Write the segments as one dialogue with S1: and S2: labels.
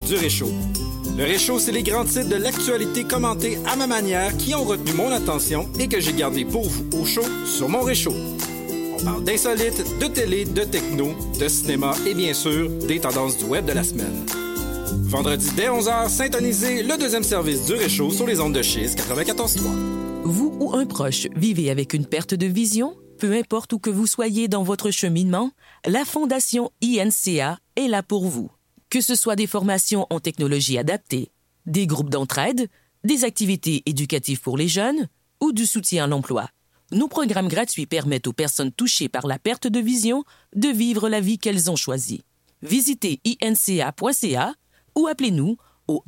S1: du Réchaud. Le Réchaud, c'est les grands titres de l'actualité commentés à ma manière qui ont retenu mon attention et que j'ai gardé pour vous au chaud sur mon Réchaud. On parle d'insolites, de télé, de techno, de cinéma et bien sûr, des tendances du web de la semaine. Vendredi dès 11h, syntonisez le deuxième service du Réchaud sur les ondes de Chiz 94.3.
S2: Vous ou un proche vivez avec une perte de vision? Peu importe où que vous soyez dans votre cheminement, la Fondation INCA est là pour vous. Que ce soit des formations en technologie adaptée, des groupes d'entraide, des activités éducatives pour les jeunes ou du soutien à l'emploi, nos programmes gratuits permettent aux personnes touchées par la perte de vision de vivre la vie qu'elles ont choisie. Visitez inca.ca ou appelez-nous au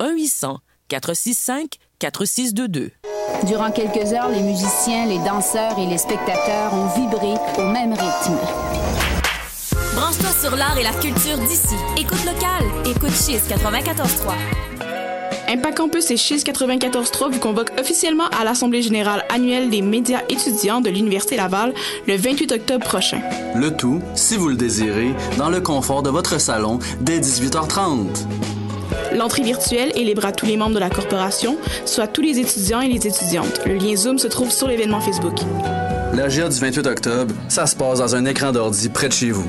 S2: 1-800-465-4622.
S3: Durant quelques heures, les musiciens, les danseurs et les spectateurs ont vibré au même rythme.
S4: Branche-toi sur l'art et la culture d'ici. Écoute locale. Écoute Chiz 94.3.
S5: Impact Campus et Chiz 94.3 vous convoquent officiellement à l'Assemblée générale annuelle des médias étudiants de l'Université Laval le 28 octobre prochain.
S6: Le tout, si vous le désirez, dans le confort de votre salon dès 18h30.
S5: L'entrée virtuelle est libre à tous les membres de la corporation, soit tous les étudiants et les étudiantes. Le lien Zoom se trouve sur l'événement Facebook.
S6: La GIA du 28 octobre, ça se passe dans un écran d'ordi près de chez vous.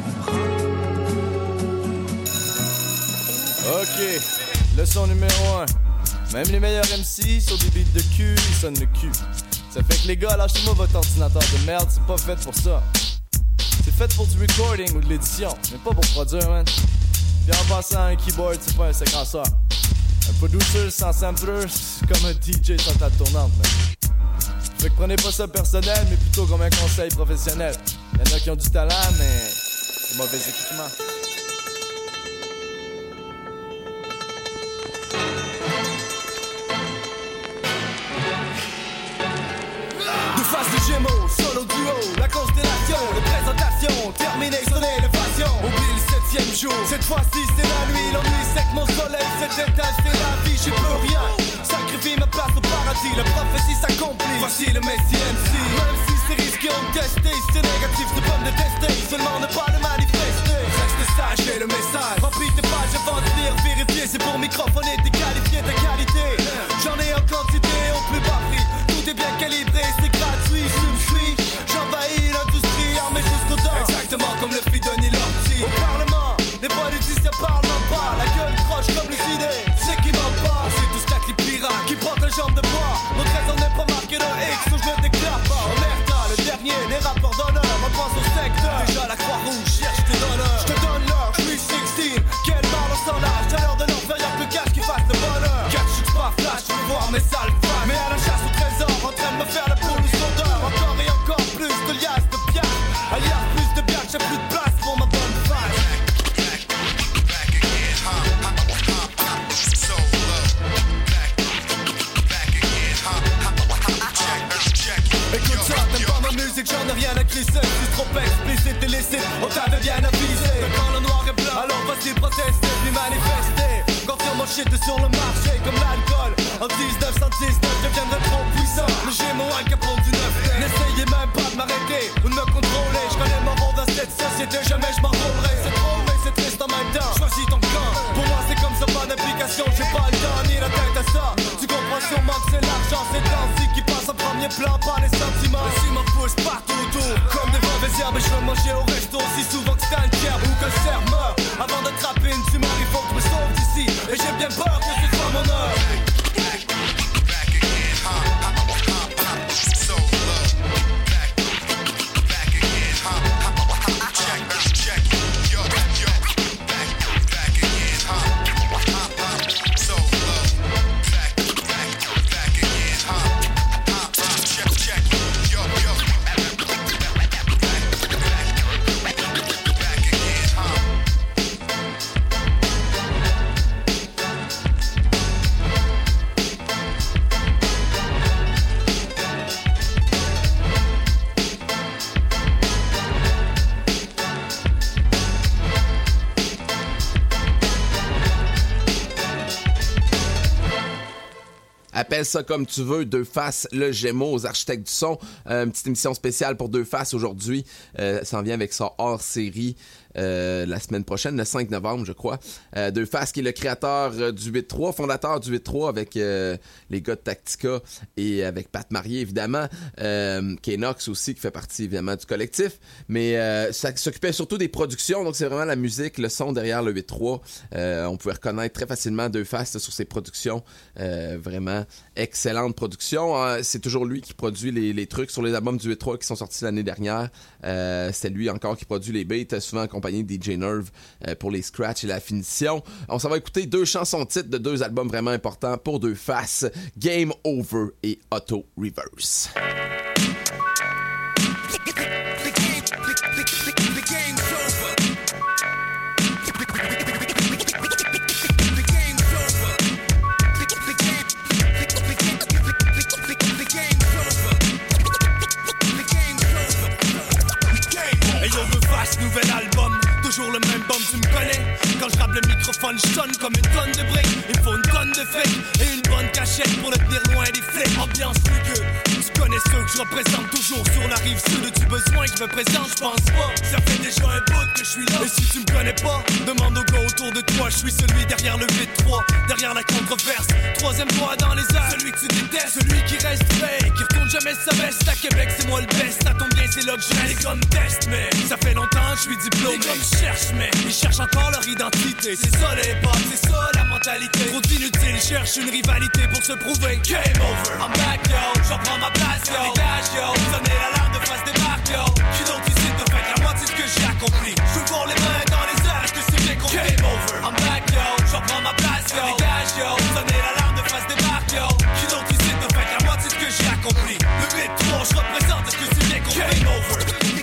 S7: OK, leçon numéro 1. Même les meilleurs MC sur des beats de cul, ils sonnent le cul. Ça fait que les gars, lâchez-moi votre ordinateur de merde, c'est pas fait pour ça. C'est fait pour du recording ou de l'édition, mais pas pour produire, man. Puis en passant, un keyboard, c'est pas un séquenceur. Un producer sans sampler, c'est comme un DJ sans table tournante, man. Fait que prenez pas ça personnel, mais plutôt comme un conseil professionnel. Y'en a qui ont du talent, mais c'est mauvais équipement. Deux faces de Gémeaux, solo duo, la constellation, les présentations, terminé son élévation. Oublie le 7e jour, cette fois-ci c'est la nuit, l'ennui c'est que mon soleil cet étage c'est la vie, j'y peux rien. Sacrifie ma place au paradis, la prophétie s'accomplit. Voici le Messie MC. Même si c'est risqué, on testé, c'est négatif, c'est pas me détester, seulement ne pas le manifester. Reste sage, j'ai le message, remplis tes pages avant de lire, vérifier, c'est pour microphoner, déqualifier ta qualité. J'en ai en quantité, au plus bas prix, tout est bien calibré, c'est gratuit, je me suis, j'envahis l'industrie, armé jusqu'aux dents. Exactement comme le Fidoni Lorty. Au Parlement, les politiciens parlent même pas, la gueule croche comme les idées, c'est qui m'en parle, c'est tout ce les pirates qui portent les jambes de bois. Notre raison n'est pas marquée de X, ou je ne déclare pas. Omerta, le dernier, les rapports d'honneur, on pense au secteur. Déjà la Croix-Rouge cherche tes donneurs. Je te donne l'heure, je suis 16, quelle barre sans l'âge. T'as l'heure de leur faire y'a que le cash qui fasse le bonheur. Cash, je suis pas flash, je veux voir mes sales femmes. Mais à la chasse au trésor, en train de me faire la poule ou sondeur. Encore et encore plus de liasses de piastres. Alias plus de biens, j'ai plus de place pour ma bonne face. Écoute ça, t'aimes pas ma musique, j'en ai rien à crisser. Je suis trop explicite et licite, on t'avait bien avisé. Quand le noir est blanc, alors vas-y protester, puis manifester. Confirme mon shit est sur le marché comme l'alcool. En 1919, je deviendrai trop puissant. Le Gémeaux, un capot du 9. N'essayez même pas de m'arrêter ou de me contrôler. Je connais mon rôle dans cette société, jamais je m'enrôlerai. C'est drôle mais c'est triste en même temps. Choisis ton camp, pour moi c'est comme ça, pas d'application. J'ai pas le temps ni la tête à ça. Tu comprends sûrement que c'est l'argent, c'est temps-ci qui passe en premier plan, pas les sentiments. Les ciments poussent partout autour, comme des mauvaises herbes. Et je veux manger au resto aussi souvent que c'est un gerbe ou que le cerf meurt. Avant d'attraper une tumeur, il faut que je me sauve d'ici. Et j'ai bien peur que ce soit mon heure.
S8: Appelle ça comme tu veux, Deux Faces, le Gémeaux aux architectes du son. Une petite émission spéciale pour Deux Faces aujourd'hui. Ça en vient avec son hors-série la semaine prochaine, le 5 novembre, je crois. Deux-Face, qui est le créateur du 8-3, fondateur du 8-3 avec les gars de Tactica et avec Pat Marié, évidemment. K-Nox aussi, qui fait partie, évidemment, du collectif. Mais ça s'occupait surtout des productions, donc c'est vraiment la musique, le son derrière le 8-3. On pouvait reconnaître très facilement Deux-Face sur ses productions. Vraiment excellente production. C'est toujours lui qui produit les trucs sur les albums du 8-3 qui sont sortis l'année dernière. C'est lui encore qui produit les beats, souvent accompagné de DJ Nerve pour les scratchs et la finition. On s'en va écouter 2 chansons titres de 2 albums vraiment importants pour Deux-Face, Game Over et Auto Reverse.
S7: Nouvel album, toujours le même bombe, tu me connais. Quand je rappe le microphone, je sonne comme une tonne de briques. Il faut une tonne de fric et une bonne cachette pour le tenir loin des flics. Ambiance rugueux, tu connais ceux que je représente toujours sur la rive sud. As-tu besoin que je me présente? Je pense pas, ça fait déjà un bout que je suis là. Et si tu me connais pas, demande aux gars autour de toi. Je suis celui derrière le 8-3, derrière la controverse. Troisième voix dans les airs, celui que tu détestes, celui qui reste fake, qui retourne jamais sa veste. À Québec c'est moi le best, ça tombe bien c'est là que je les comme test. Mais ça fait longtemps que je suis diplômé. Les gars cherchent mais ils cherchent encore leur identité. C'est ça les potes, c'est ça la mentalité. Trop inutile, ils cherchent une rivalité pour se prouver. Game over, I'm back yo, j'en prends ma place yo. Dégage yo, sonnez l'alarme de face des marques yo. Qui d'autre ici te fait la moitié de ce que j'ai accompli. Je veux voir les mains dans les airs, est-ce que c'est bien compris? Game over, I'm back yo, j'en prends ma place yo. Dégage yo, sonnez l'alarme de face des marques yo. Qui d'autre ici te fait la moitié de ce que j'ai accompli. Le 8-3, je représente, est-ce que c'est bien compris? Game over.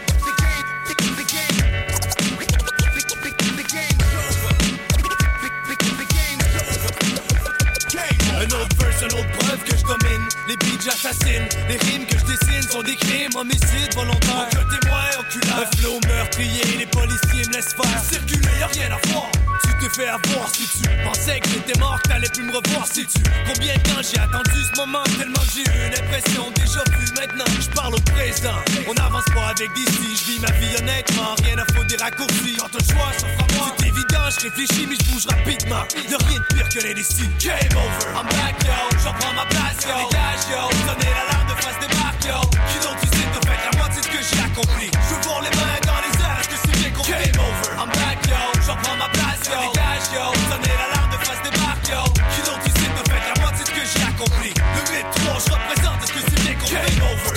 S7: Un autre preuve que je domine. Les beats j'assassine. Les rimes que je dessine sont des crimes. Homicide volontaire. Que témoin oculaire. Un flow meurtrier. Les policiers me laissent faire circuler, y'a rien à voir. Tu te fais avoir si tu pensais que j'étais mort, que t'allais plus me revoir si tu. Combien de temps j'ai attendu ce moment? Tellement que j'ai eu une impression déjà vue. Maintenant je parle au présent. On n'avance pas avec d'ici. Je vis ma vie honnêtement. Rien à foutre des raccourcis. Quand un choix s'offre à moi, c'est évident. Je réfléchis mais je bouge rapidement. Y'a rien de pire que l'indécis. Game over, I'm back yo. J'en prends ma place yo. Dégage yo. Donnez l'alarme de face des marques yo. Qui d'autre ici te fait la moitié de ce que j'ai accompli. Je veux voir les mains dans les airs, est-ce que c'est bien compris? Game over, I'm back yo. J'en prends ma place yo. Dégage yo. Donnez l'alarme de face des marques yo. Qui d'autre ici te fait la moitié de ce que j'ai accompli. Le 8-3, je représente, est-ce que c'est bien compris? Game over.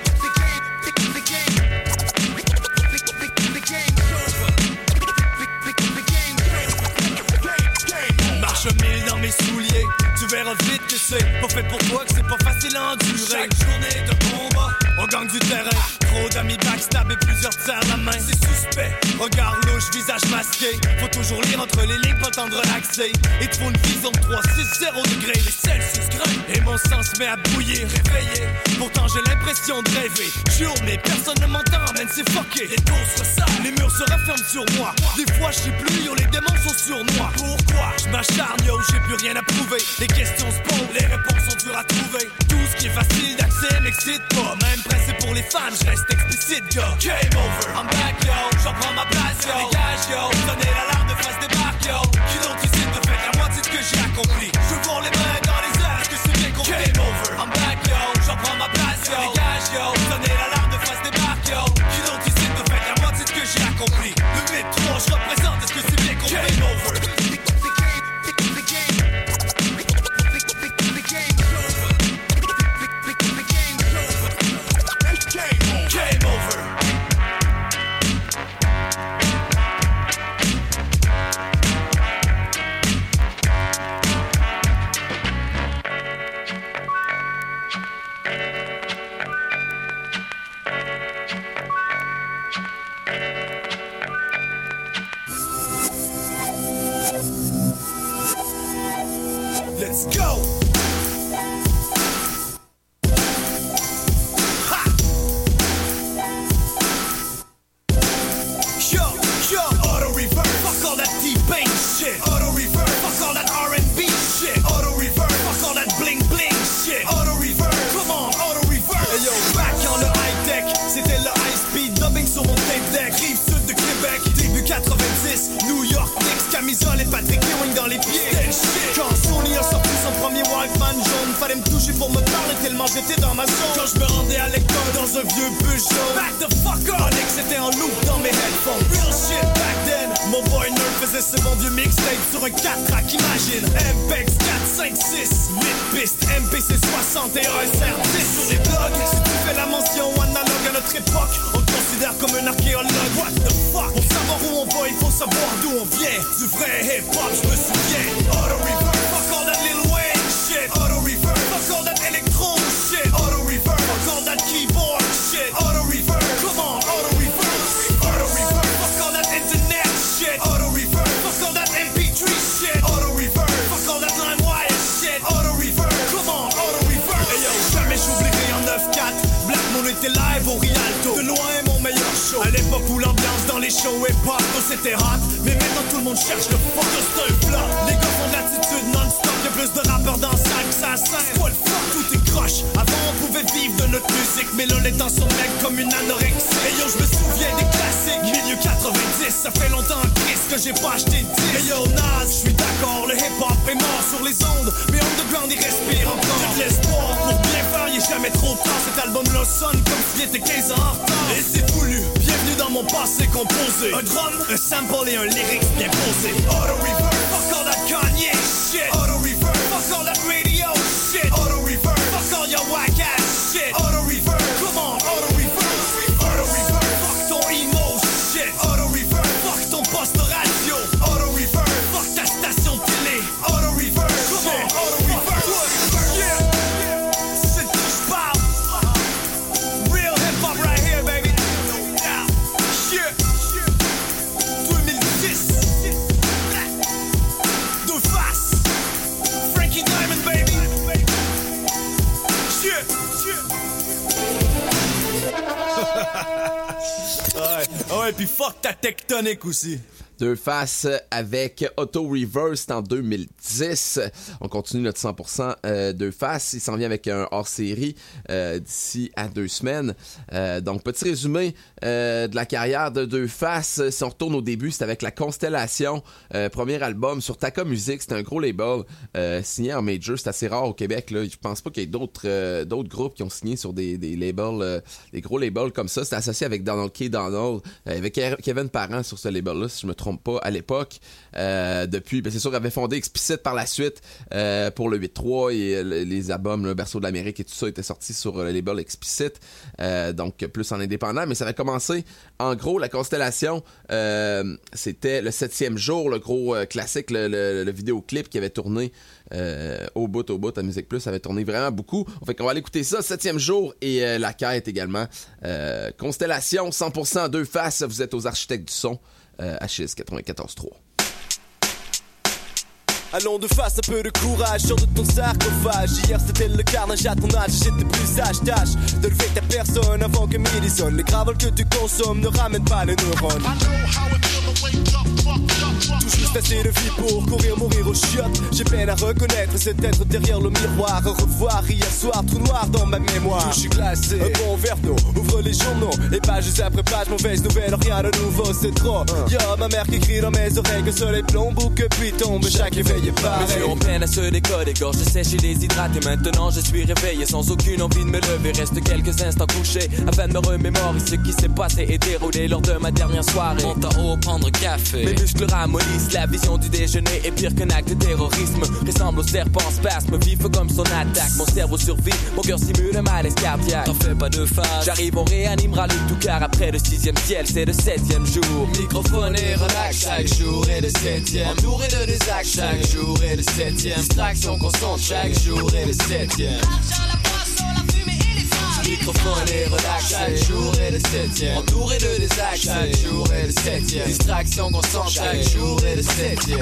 S7: Marche 1000 dans mes souliers, tu verras vite que c'est pas fait pour toi, que c'est pas facile à endurer. Chaque journée de combat, on gagne du terrain. Trop d'amis backstab et plusieurs tirs à la main. C'est suspect, regard louche, visage masqué. Faut toujours lire entre les lignes, pas le temps de relaxer. Et te faut une vision de 360 degrés. Les Celsius grimpent et mon sang se met à bouillir. Réveillé, pourtant j'ai l'impression de rêver. Jure mais personne ne m'entend, man c'est fucké. Les dos se resserrent, les murs se referment sur moi. Des fois je sais plus, yo les démons sont surnois. Pourquoi je m'acharne, yo j'ai plus rien à prouver. Les questions se posent, les réponses sont dures à trouver. Tout ce qui est facile d'accès m'excite pas. Même pressé pour les fans, je reste explicite, gars. Game over, I'm back, yo. J'en prends ma place, yo. Dégage, yo. Donnez l'alarme de face des marques, yo. Qui d'autre ici te fait la moitié de ce que j'ai accompli. Je veux voir les mains dans les airs, est-ce que c'est bien compris? Game over, I'm back, yo. J'en prends ma place, yo. Dégage, yo. Donnez l'alarme de face des marques, yo. Qui d'autre ici te fait la moitié de ce que j'ai accompli. Le 8-3, je représente, est-ce que c'est bien compris? Game over. Let's go! Ha! Yo, auto reverse. Fuck all that T-Bass shit. Auto reverse. Fuck all that R&B shit. Auto reverse. Fuck all that bling bling shit. Auto reverse. Come on, auto reverse. Hey yo, back on le high-tech. C'était le high-speed dubbing sur mon tape deck. Rive sud de Québec. Début 80, Walkman jaune. Fallait me toucher pour me parler tellement j'étais dans ma zone. Quand je me rendais à l'école dans un vieux Peugeot. Back the fuck up. Onyx c'était en loop dans mes headphones. Real shit back then. Mon boy nerd faisait ce bon vieux mixtape sur un 4-track, imagine. MPEX 4, 5, 6, 8 pistes. MPC 60 et un SR10 sur les blogs. Si tu fais la mention analogue à notre époque, on te considère comme un archéologue. What the fuck? Pour savoir où on va, il faut savoir d'où on vient. Du vrai hip-hop, je me souviens. Auto reverb, fuck all that Lil Wayne shit. Auto reverb, fuck all that electro shit. Auto reverb, fuck all that keyboard shit. Auto reverb, come on, auto reverb. Auto reverb, fuck all that internet shit. Auto reverb, fuck all that MP3 shit. Auto reverb, fuck all that LimeWire shit. Auto reverb, come on, auto reverb. Hey yo, jamais j'oublierai en 9-4. Black Moon était live au Rialto. De loin mon meilleur show. À l'époque où l'ambiance dans les shows hip-hop c'était hot. Mais maintenant tout le monde cherche le fuck, c'est un flop. Les gars font de l'attitude non-stop. Y'a plus de rappeurs dans la salle que ça scène. C'est quoi le fuck? Tout est croche. Avant on pouvait vivre de notre musique, mais là les temps sont mecs comme une anorexie. Et yo je me souviens des classiques. Milieu 90, ça fait longtemps Chris que j'ai pas acheté de disque. Et yo Nas, je suis d'accord, le hip-hop est mort sur les ondes, mais underground il respire encore. J'ai de l'espoir pour bien faire, il est jamais trop tard. Cet album-là sonne comme s'il était 15 ans en retard. Et c'est voulu, bienvenue dans mon passé composé. Un drum, un sample et un lyrics bien posé. Auto reverb, fuck all that Kanye shit. Auto reverb, fuck all that radio shit. Auto reverb, fuck all your whack ass shit. Auto reverb, come on, auto reverb. Auto reverb, fuck ton emo shit. Auto reverb, fuck ton poste radio. Auto reverb, fuck ta station télé. Auto reverb, come on, auto reverb. Yeah, c'est de qui je parle. Real hip hop right here, baby. Yeah, 2010. Deux faces. Frankie Diamond, baby. Yeah, yeah. Ouais, pis fuck ta tectonique aussi.
S8: Deux faces avec Auto Reverse en 2010. On continue notre 100% Deux faces. Il s'en vient avec un hors-série d'ici à 2 semaines. Donc, petit résumé de la carrière de Deux faces. Si on retourne au début, c'était avec La Constellation. Premier album sur Taka Music. C'était un gros label signé en major. C'est assez rare au Québec. Là. Je pense pas qu'il y ait d'autres groupes qui ont signé sur des labels, des gros labels comme ça. C'était associé avec Donald K. Donald, avec Kevin Parent sur ce label-là, si je me trompe pas à l'époque. Depuis, c'est sûr, il avait fondé Explicit par la suite pour le 8-3 et les albums, le Berceau de l'Amérique et tout ça étaient sortis sur le label Explicit, donc plus en indépendant, mais ça avait commencé en gros. La Constellation, c'était le 7e jour, le gros classique, le vidéoclip qui avait tourné au bout à Musique Plus, avait tourné vraiment beaucoup. Fait qu'on va aller écouter ça, 7e jour, et La Quête également. Constellation, 100% Deux faces, vous êtes aux architectes du son. HS 94.3.
S7: Allons de face, un peu de courage, sors de ton sarcophage. Hier c'était le carnage à ton âge, j'étais plus sage. Tâche de lever ta personne avant que midi sonne. Les gravoles que tu consommes ne ramènent pas les neurones. Tout juste assez de vie pour courir, mourir aux chiottes. J'ai peine à reconnaître cet être derrière le miroir. Revoir hier soir, trou noir dans ma mémoire. Je suis glacé, un bon verre d'eau, ouvre les journaux. Et pages après pages, mauvaise nouvelle, rien de nouveau, c'est trop. Y'a ma mère qui crie dans mes oreilles que soleil plombe ou que pluie tombe. Chaque éveil est pareil.
S9: Mes yeux ont peine à se décoder, gorge sèche et déshydraté. Maintenant je suis réveillé sans aucune envie de me lever. Reste quelques instants couché afin de me remémorer ce qui s'est passé et déroulé lors de ma dernière soirée. Monte en haut, prendre café. Mes muscles ramollissent, la vision du déjeuner est pire qu'un acte de terrorisme. Ressemble au serpent spasme, vif comme son attaque. Mon cerveau survit, mon cœur simule un malaise cardiaque. T'en fais pas de face, j'arrive, on réanimera le tout car après le 6e ciel, c'est le 7e jour. Microphone et relax, chaque jour est le 7e. Entouré de désactes, chaque jour est le 7e. Distraction constante, chaque jour est le 7e. Microphone et relax, chaque jour est le 7e. Entouré de désactes, chaque jour est le 7e. Distraction constante, chaque jour est le 7e.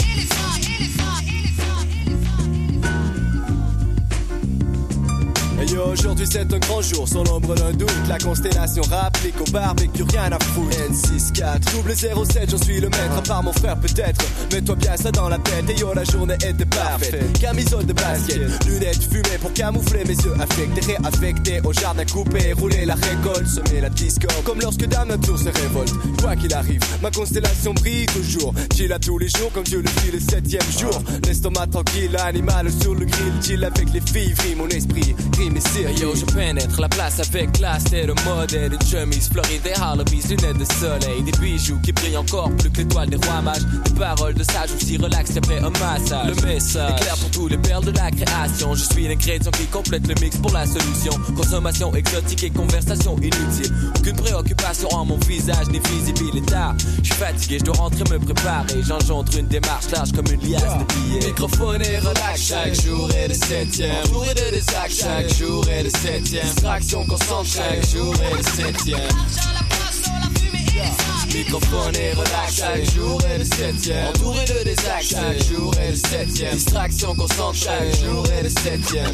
S7: Hey yo, Yo, aujourd'hui c'est un grand jour, sans l'ombre d'un doute. La constellation rapplique au barbecue, rien à foutre. N64, double 07, j'en suis le maître, à part mon frère peut-être. Mets-toi bien ça dans la tête, et yo, la journée était parfaite. Camisole de basket, lunettes fumées pour camoufler mes yeux affectés. Réaffectés au jardin coupé, rouler la récolte, semer la discorde. Comme lorsque Damien Tour se révolte. Quoi qu'il arrive, ma constellation brille toujours. Chill à tous les jours, comme Dieu le dit le 7e jour. L'estomac tranquille, animal sur le grill. Chill avec les filles, vrille mon esprit, rime et sérieux.
S9: Yo, je pénètre la place avec classe, t'es le modèle. Une chemise fleurie, des Harleys, lunettes de soleil. Des bijoux qui brillent encore plus que l'étoile des rois mages. Des paroles de sage aussi relax après un massage. Le message est clair pour tous les perles de la création. Je suis l'ingrédient qui complète le mix pour la solution. Consommation exotique et conversation inutile. Aucune préoccupation en mon visage ni visibilité. Je suis fatigué, je dois rentrer me préparer. J'engendre une démarche large comme une liasse de billets. Microphone et relax, chaque jour est le 7e. Entouré de désactes, chaque jour est le 7e. Distraction constante, chaque jour est le 7e. Microphone et relax, chaque jour est le 7e. Entouré de désactes, chaque jour est le 7e. Distraction constante, chaque jour est le 7e.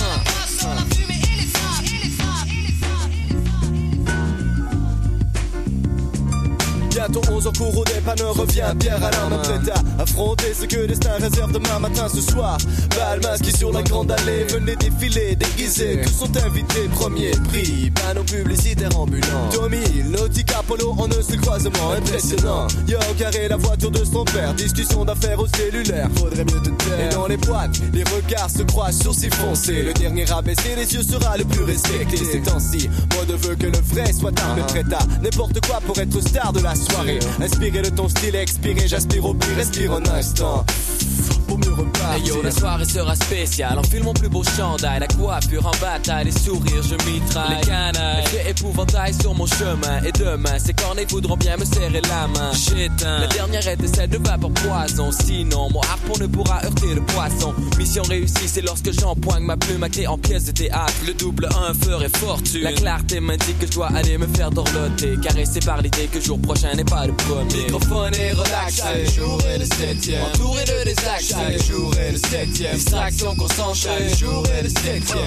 S7: Bientôt 11 ans couronné, pas ne revient Pierre Alain, mon prêt à affronter ce que le destin réserve demain matin ce soir. Bal masqué sur la grande allée, venez défiler, déguisés, tous sont invités, premier prix, panneau publicitaire ambulant. Tommy, Nautica, Polo, en un seul croisement, impressionnant. Yo, carré, la voiture de son père, discussion d'affaires au cellulaire, faudrait mieux te taire. Et dans les boîtes, les regards se croisent, sourcils foncés, le dernier abaissé, les yeux sera le plus respecté. Ces temps-ci, moi ne veux que le vrai soit armé prêt à n'importe quoi pour être star de la soirée. Inspiré de ton style, expiré, j'aspire au pire, respire un instant pour mieux repartir.
S9: Hey yo, la soirée sera spéciale, enfile mon plus beau chandail. La coiffure en bataille, les sourires, je mitraille. Les canailles, effet épouvantail sur mon chemin. Et demain, ces cornets voudront bien me serrer la main. J'éteins, la dernière était celle de vapeur poison. Sinon, mon harpon ne pourra heurter le poisson. Mission réussie, c'est lorsque j'empoigne ma plume à clé en pièce de théâtre. Le double 1 ferait fortune. La clarté m'indique que je dois aller me faire dorloter. Caressé par l'idée que jour prochain n'est pas le premier. Microphone et relax, chaque jour est le 7e. Entouré de désactes, chaque jour est le 7e. Distraction constante, chaque jour est le 7e.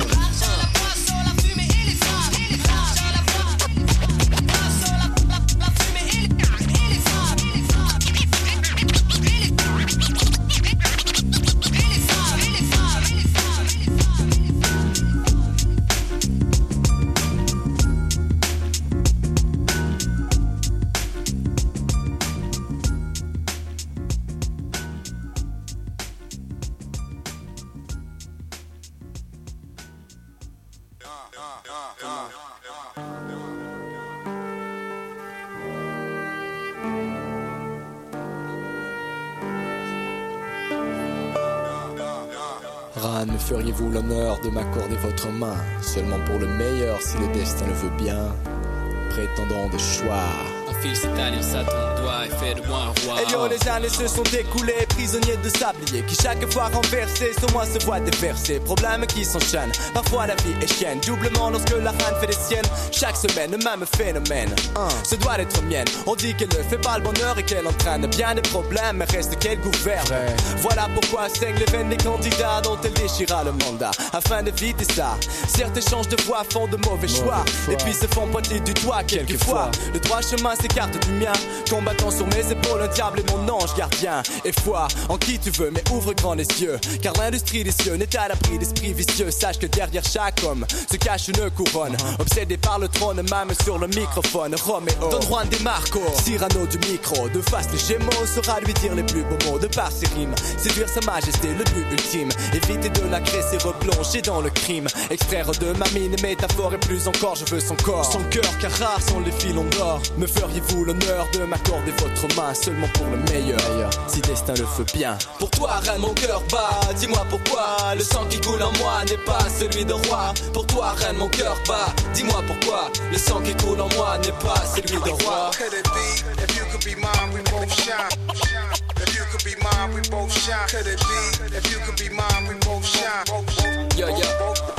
S10: Ran, me feriez-vous l'honneur de m'accorder votre main, seulement pour le meilleur si le destin le veut bien. Prétendant de choix.
S9: Enfile cette alliance à ton doigt et fais de moi un roi.
S7: Et yo, les années se sont écoulées, prisonniers de sablier qui chaque fois renversés sur moi se voient déverser. Problèmes qui s'enchaînent, parfois la vie est chienne. Doublement lorsque la reine fait des siennes. Chaque semaine, le même phénomène se doit d'être mienne. On dit qu'elle ne fait pas le bonheur et qu'elle entraîne bien des problèmes, mais reste qu'elle gouverne. Voilà pourquoi saignent les veines des candidats dont elle déchira le mandat. Afin d'éviter ça, certains changent de voie, font de mauvais choix. Et puis se font pointer du doigt quelquefois. Le droit chemin s'écarte du mien, combattant sur mes épaules un diable et mon ange gardien. Et foi en qui tu veux, mais ouvre grand les yeux, car l'industrie des cieux n'est à l'abri d'esprits vicieux. Sache que derrière chaque homme se cache une couronne, obsédé par le trône, même sur le microphone. Roméo, Don Juan de Marco, Cyrano du micro, de face les Gémeaux saura lui dire les plus beaux mots de par ses rimes. Séduire sa majesté, le but ultime, éviter de l'agresser, replonger dans le crime. Extraire de ma mine métaphore et plus encore, je veux son corps, son cœur, car rares sont les filons d'or. Me feriez-vous l'honneur de m'accorder votre main, seulement pour le meilleur, si destin le veut bien.
S9: Pour toi, reine, mon cœur bat, dis-moi pourquoi le sang qui coule en moi n'est pas celui de roi. Pour toi, reine, mon cœur bat, dis-moi pourquoi le sang qui coule en moi n'est pas celui de roi.
S11: Could it be, if you could be mine, we both shine. If you could be mine, we both shine. Could it be, if you could be mine, we both shine.
S9: Yo, yo.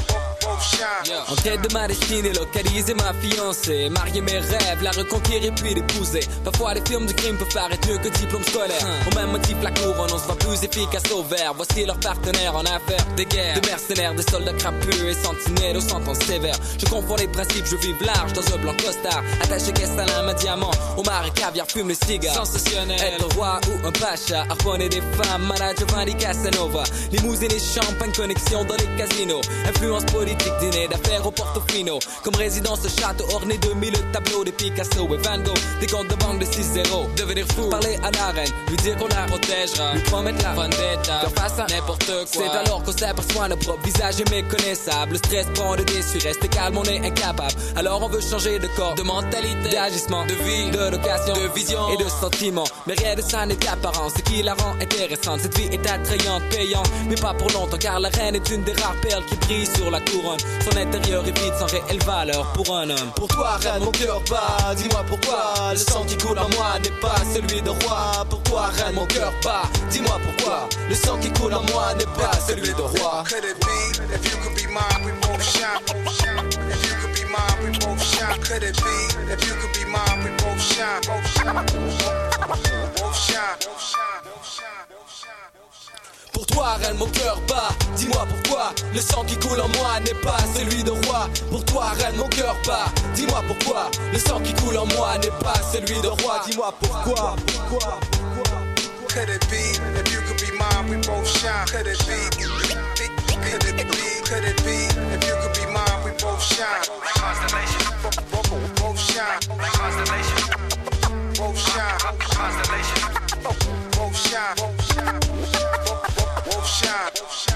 S11: both shine.
S9: En quête de ma destinée, localiser ma fiancée, marier mes rêves, la reconquérir puis l'épouser. Parfois les films de crime peuvent paraître mieux que diplôme scolaire. Au même motif la couronne, on se voit plus efficace au vert. Voici leurs partenaires en affaires, des guerres, des mercenaires, des soldats crapus et sentinelles aux sentences sévères. Je confonds les principes, je vive large dans un blanc costard, attaché caisse à lame à diamant, homard et caviar, fume le cigare. Sensationnel, être roi ou un pacha, harponner des femmes, Mara Giovanni Casanova, limousine et champagne, connexion dans les casinos, influence politique, dîner d'affaires au Portofino, comme résidence de château orné de 1000 tableaux de Picasso et Van Gogh, des comptes de banque de 6-0, devenir fou, parler à la reine, lui dire qu'on la protégera, lui promettre la vendetta, faire face à n'importe quoi. C'est alors qu'on s'aperçoit nos propres visages est méconnaissable, le stress prend le dessus, rester calme, on est incapable, alors on veut changer de corps, de mentalité, d'agissement, de vie, de location, de vision et de sentiment, mais rien de ça n'est apparent, ce qui la rend intéressante, cette vie est attrayante, payante, mais pas pour longtemps, car la reine est une des rares perles qui brille sur la couronne, son intérieur est vide sans réelle valeur pour un homme.
S12: Pour toi reine mon cœur bat, dis-moi pourquoi le sang qui coule en moi n'est pas celui de roi. Pour toi reine mon cœur bat, dis-moi pourquoi le sang qui coule en moi n'est pas celui de roi.
S11: Could it be if you could be mine, we both shine? If you could be mine, we both shine. Could it be if you could be mine, we both shine? Both shine. Both shine.
S12: Pour toi reine mon cœur bat, dis-moi pourquoi le sang qui coule en moi n'est pas celui de roi. Pour toi reine mon cœur bat, dis-moi pourquoi le sang qui coule en moi n'est pas celui de roi. Dis-moi pourquoi.
S11: Could it be if you could be mine, we both shine? Could it be? Could it be? Could it be if you could be mine, we both shine? Constellation, both shine. Constellation, both shine. Constellation, both shine. Both shine.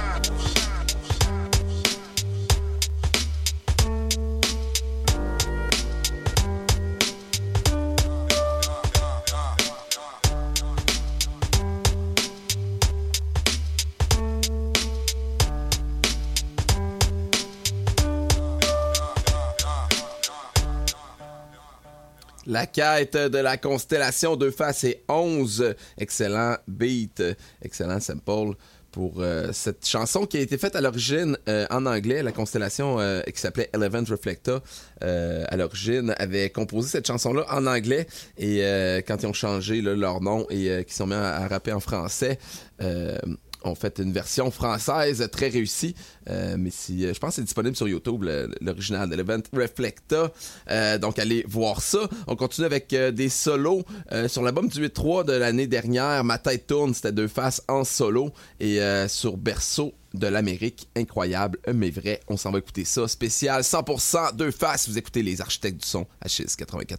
S8: La quête de la constellation Deux Faces et 11. Excellent beat, excellent sample pour cette chanson qui a été faite à l'origine en anglais. La constellation qui s'appelait Eleven Reflecta à l'origine avait composé cette chanson-là en anglais et quand ils ont changé là, leur nom et qu'ils sont mis à rapper en français, ont fait une version française très réussie, mais je pense que c'est disponible sur YouTube, l'original de l'Event Reflecta, donc allez voir ça. On continue avec des solos sur l'album du 8-3 de l'année dernière, Ma tête tourne, c'était Deux Faces en solo, et sur Berceau de l'Amérique, incroyable, mais vrai, on s'en va écouter ça, spécial 100% Deux Faces, vous écoutez les architectes du son à Chiz 94.3.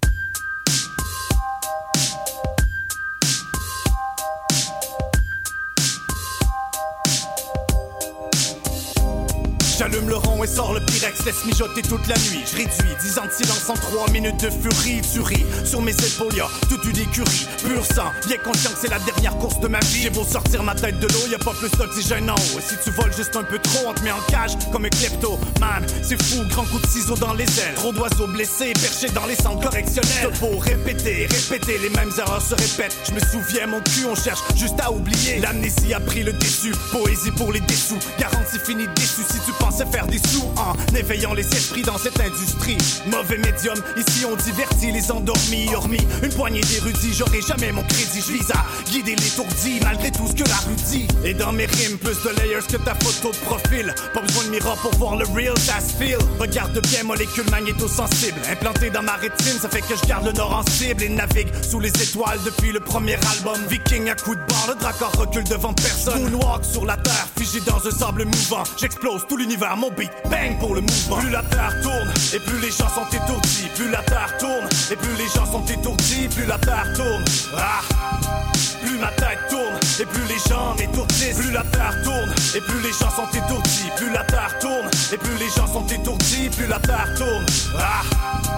S13: J'allume le rond et sors le Pyrex, laisse mijoter toute la nuit. Je réduis 10 ans de silence en 3 minutes de furie. Tu ris, sur mes épaules y'a toute une écurie. Pur sang, bien conscient que c'est la dernière course de ma vie. J'ai beau sortir ma tête de l'eau, y'a pas plus d'oxygène en haut. Et si tu voles juste un peu trop, on te met en cage comme un klepto. Man, c'est fou, grand coup de ciseaux dans les ailes. Trop d'oiseaux blessés, perchés dans les centres correctionnels. T'as beau répéter, les mêmes erreurs se répètent. Je me souviens, mon cul, on cherche juste à oublier. L'amnésie a pris le déçu, poésie pour les dessous. Garantie finie déçu si tu pensais faire des sous en éveillant les esprits dans cette industrie. Mauvais médium, ici on divertit les endormis. Hormis une poignée d'érudits, j'aurai jamais mon crédit. Je vise à guider l'étourdi malgré tout ce que la rue dit. Et dans mes rimes, plus de layers que ta photo de profil. Pas besoin de miroir pour voir le real, ça se feel. Regarde bien, molécules magnéto-sensibles implantées dans ma rétine, ça fait que je garde le nord en cible et navigue sous les étoiles depuis le premier album. Viking à coups de barre, le dracor recule devant personne. Moonwalk sur la terre, figé dans un sable mouvant. J'explose tout l'univers, mon beat, bang pour le mouvement. Plus la terre tourne, et plus les gens sont étourdis. Plus la terre tourne, et plus les gens sont étourdis. Plus la terre tourne, plus ma tête tourne, et plus les gens étourdissent. Plus la terre tourne, et plus les gens sont étourdis. Plus la terre tourne, et plus les gens sont étourdis. Plus la terre tourne,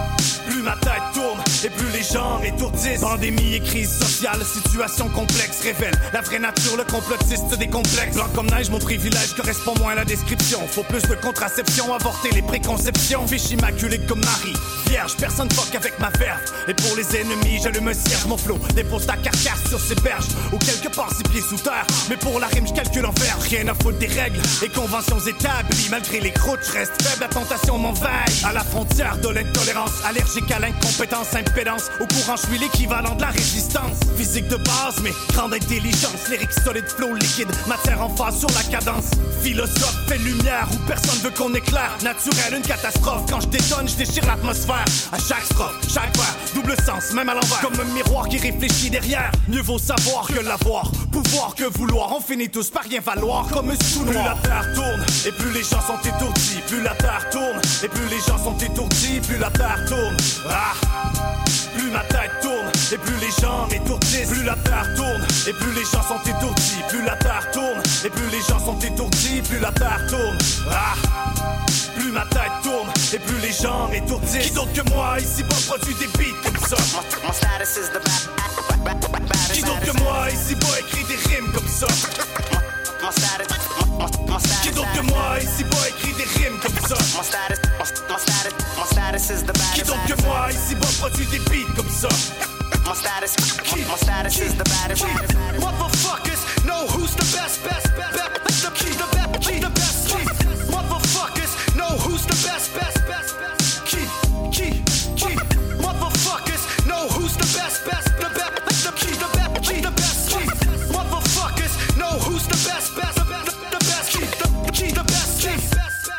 S13: Plus ma tête tourne et plus les gens étourdissent. Pandémie et crise sociale, situation complexe révèle la vraie nature, le complotiste des complexes. Blanc comme neige, mon privilège correspond moins à la description. Faut plus de contraception, avorter les préconceptions. Fiche immaculée comme Marie, vierge, personne fuck avec ma verve. Et pour les ennemis, j'allume un cierge, mon flot dépose ta carcasse sur ces berges ou quelque part 6 pieds sous terre. Mais pour la rime, je calcule en verbe. Rien à foutre des règles et conventions établies. Malgré les croûtes, je reste faible, la tentation m'envahit. À la frontière de l'intolérance, allergique à l'incompétence, impédance. Au courant, je suis l'équivalent de la résistance. Physique de base, mais grande intelligence. Lyrique solide, flow liquide, matière en phase sur la cadence. Philosophe, fait lumière où personne veut qu'on éclaire. Naturel, une catastrophe. Quand je détonne, je déchire l'atmosphère. À chaque strophe, chaque vers, double sens, même à l'envers. Comme un miroir qui réfléchit derrière. Mieux vaut savoir que l'avoir, pouvoir que vouloir. On finit tous par rien valoir comme un sous-noir. Plus la terre tourne et plus les gens sont étourdis. Plus la terre tourne et plus les gens sont étourdis. Plus la terre tourne, plus ma tête tourne et plus les gens étourdissent. Plus la terre tourne et plus les gens sont étourdis. Plus la terre tourne et plus les gens sont étourdis. Plus la terre tourne, plus ma tête tourne et plus les gens étourdissent. Qui d'autre que moi ici bas produit des beats comme ça? Qui d'autre que moi ici bas écrit des rimes comme ça? Qui d'autre que moi ici bas écrit des rimes comme ça? Qui d'autre que moi ici bas produit des beats comme ça? My status is the baddest. Motherfuckers know who's the best. The best. Motherfuckers know who's the best. Motherfuckers know who's the best. The best. Motherfuckers know who's the best. The best.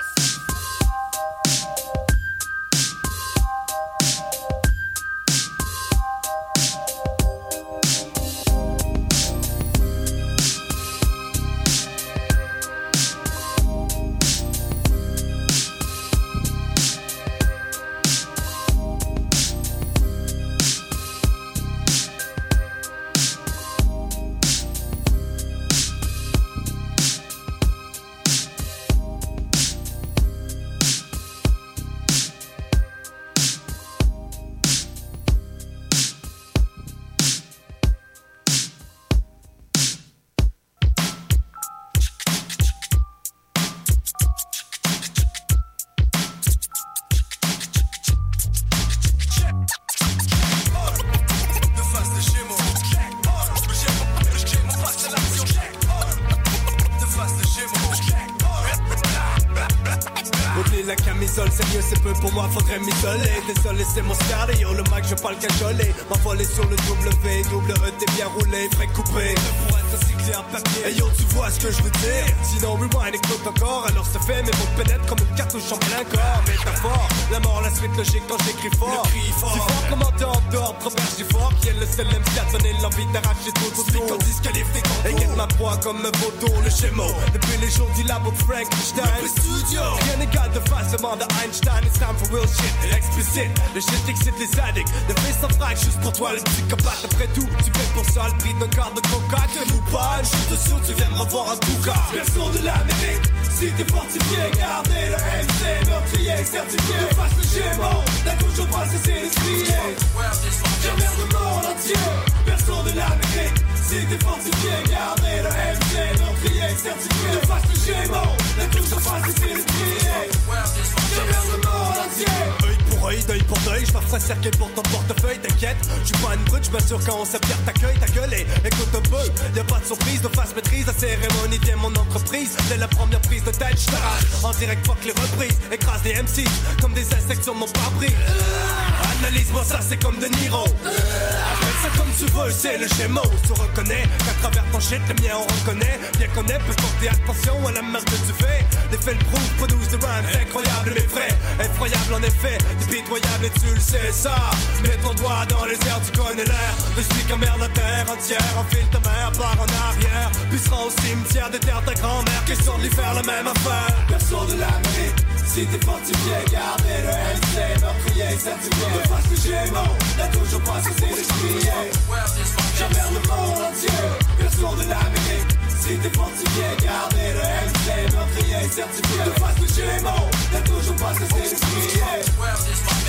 S13: La camisole, c'est mieux, c'est peu pour moi, faudrait m'isoler. Désolé, c'est mon style, yo, le mic, je parle cajoler. M'envoler sur le W, double E, t'es bien roulé, vrai coupé. Pour être cyclé en papier, hey yo, tu vois ce que je veux dire. Sinon, rewind, écoute encore, alors c'est fait, mes mots pénètrent comme une cartouche en plein corps. Métaphore, la mort, la suite logique quand j'écris fort. Si fort, comment t'es en dehors, trop fort, qui est le seul MC à donner l'envie d'arracher tout autour. Qu'on disqualifie tes contours. Et guette ma proie comme un vautour, le schéma. Depuis les jours du labo de Frankenstein. Rien n'égale de face, demande à Einstein. It's time for real shit, explicite. Le shit excite les addicts. Le fils en frac, juste pour toi, le psychopathe. Après tout, tu payes pour ça le prix d'un quart de coca. T'aimes ou pas, je suis sûr, tu viens me revoir en tout cas. Version de l'Amérique, si t'es fortifié, gardez le MC, meurtrier, certifié. De face le Gémeaux, t'as toujours pas cessé de crier. J'emmerde le monde entier, version de l'Amérique. Si t'es fortifié, gardez le MC, meurtrier, certifié. De face le Gémeaux, t'as toujours pas cessé de crier. J'emmerde le monde entier. Œil pour œil, deuil pour deuil, je m'en cercle pour ton portefeuille, t'inquiète. J'suis pas une brute, j'm'assure quand on s'appuie t'accueille, ta gueule et écoute un peu. Y'a pas de surprise, de face maîtrise, la cérémonie vient mon entreprise. Dès la première prise de tête, j't'arrache. En direct, fuck les reprises, écrase des MC comme des insectes sur mon pare-brise. Analyse-moi ça, c'est comme De Niro. Appelle ça comme tu veux, c'est le Gémeaux. Tu reconnais qu'à travers ton shit, le mien on reconnaît. Bien qu'on ait, peut porter attention à la merde que tu fais. Les faits le prouvent, produisent de rhymes, incroyable mais vrai. Effroyable en effet, dépitoyable et tu le sais ça. Mets ton doigt dans les airs, tu connais l'air. Je suis comme merde la terre entière. Enfile ta mère, part en arrière. Puis sera au cimetière des terres ta grand-mère. Question de lui faire la même affaire. Personne de l'Amérique, si t'es fortifié, gardez le MC, meurtrier, certifié. De face le Gémeaux, t'as toujours pas cessé de crier. J'emmerde le monde entier, personne de l'Amérique. Si t'es fortifié, gardez le MC, meurtrier, certifié. De face le Gémeaux, t'as toujours pas cessé de crier.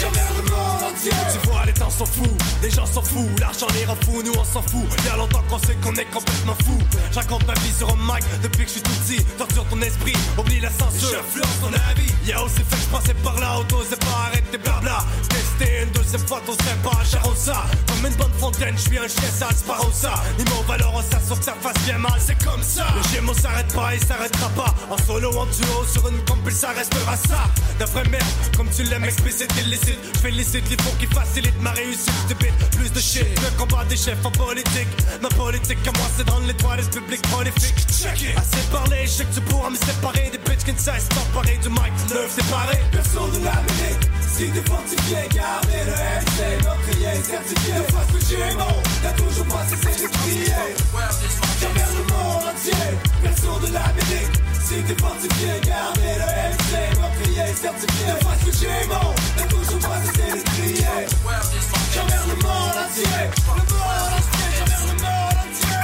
S7: j'emmerde le monde entier.
S13: Tu vois, les temps sont fous, les gens s'en foutent, l'argent les rend fous, nous on s'en fout. Y'a longtemps qu'on sait qu'on est complètement fou. Je raconte ma vie sur un mic depuis que je suis tout petit. Torture ton esprit, oublie la censure, j'influence ton avis. Y'a aussi fait que je passais par là, on t'osait pas arrêter blabla. Tester une deuxième fois, t'oserais pas à Charosa. Comme une bonne fontaine, je suis un chien sale, Sparosa. Niveau Valorosa, sur que ça fasse bien mal, c'est comme ça. Le Gémeaux s'arrête pas, il s'arrêtera pas. En solo, en duo, sur une compil, ça restera ça. De vraie merde, comme tu l'aimes, explicite, illicite. Je félicite les faux qui facilitent ma réussite. Je débite plus de shit, le combat des chefs en politique. Ma politique à moi, c'est dans les toilettes publiques prolifiques. Assez parlé, je sais que tu pourras me séparer des bitches qui ne cessent d'emparer du mic, neuf séparé.
S7: Perso de l'Amérique, si t'es fortifié, gardez le MC, meurtrier, certifié. De face que Gémeaux, t'as toujours pas cessé de crier. J'emmerde le monde entier, perso de l'Amérique. Si t'es fortifié, gardez le MC, meurtrier, certifié. De face que Gémeaux, t'as toujours pas cessé de crier. J'emmerde le monde entier, le monde entier, j'emmerde le monde entier.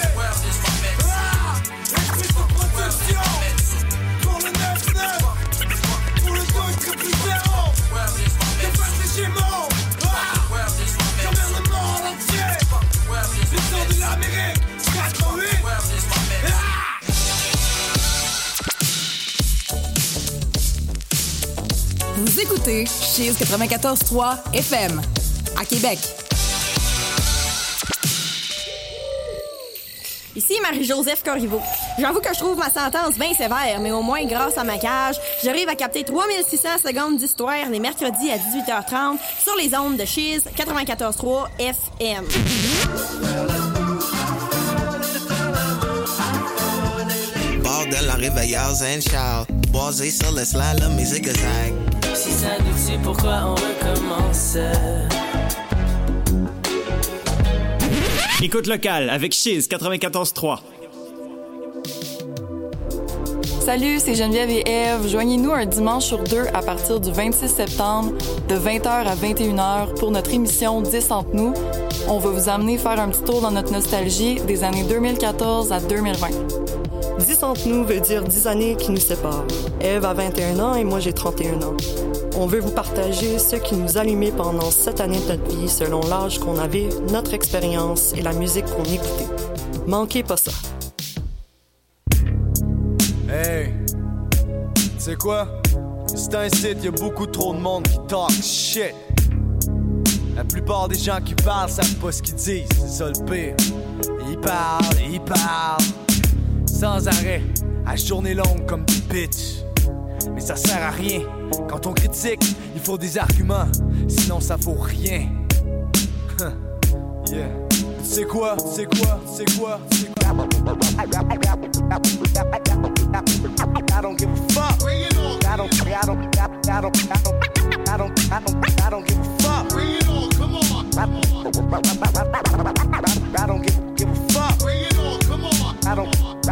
S7: Esprit de protection, pour le 9-9, pour le 2-0. De face que Gémeaux, j'emmerde le monde entier. Perso de l'Amérique, 88.
S14: Vous écoutez Chiz 94.3 FM à Québec.
S15: Ici Marie-Joseph Corriveau. J'avoue que je trouve ma sentence bien sévère, mais au moins grâce à ma cage, j'arrive à capter 3600 secondes d'histoire les mercredis à 18h30 sur les ondes de Chiz 94.3 FM.
S16: Bordel, la réveilleuse and shout. Basé sur le slalom et zigzag.
S17: Si ça nous tue, pourquoi on recommence?
S18: Écoute locale avec Chiz 94.3.
S19: Salut, c'est Geneviève et Ève. Joignez-nous un dimanche sur 2 à partir du 26 septembre de 20h à 21h pour notre émission 10 entre nous. On va vous amener faire un petit tour dans notre nostalgie des années 2014 à 2020.
S20: 10 entre nous veut dire 10 années qui nous séparent. Ève a 21 ans et moi j'ai 31 ans. On veut vous partager ce qui nous a allumé pendant 7 années de notre vie selon l'âge qu'on avait, notre expérience et la musique qu'on écoutait. Manquez pas ça.
S21: Hey, tu sais quoi? C'est un site, y'a beaucoup trop de monde qui talk shit. La plupart des gens qui parlent savent pas ce qu'ils disent, c'est ça le pire. Ils parlent, sans arrêt, à journée longue comme des bitches. Mais ça sert à rien. Quand on critique, il faut des arguments, sinon ça vaut rien. Yeah. Tu sais quoi? I don't give a fuck. Bring it on. I don't give a fuck. Bring it on. Come on. I don't give a fuck. Bring it on. Come on. I don't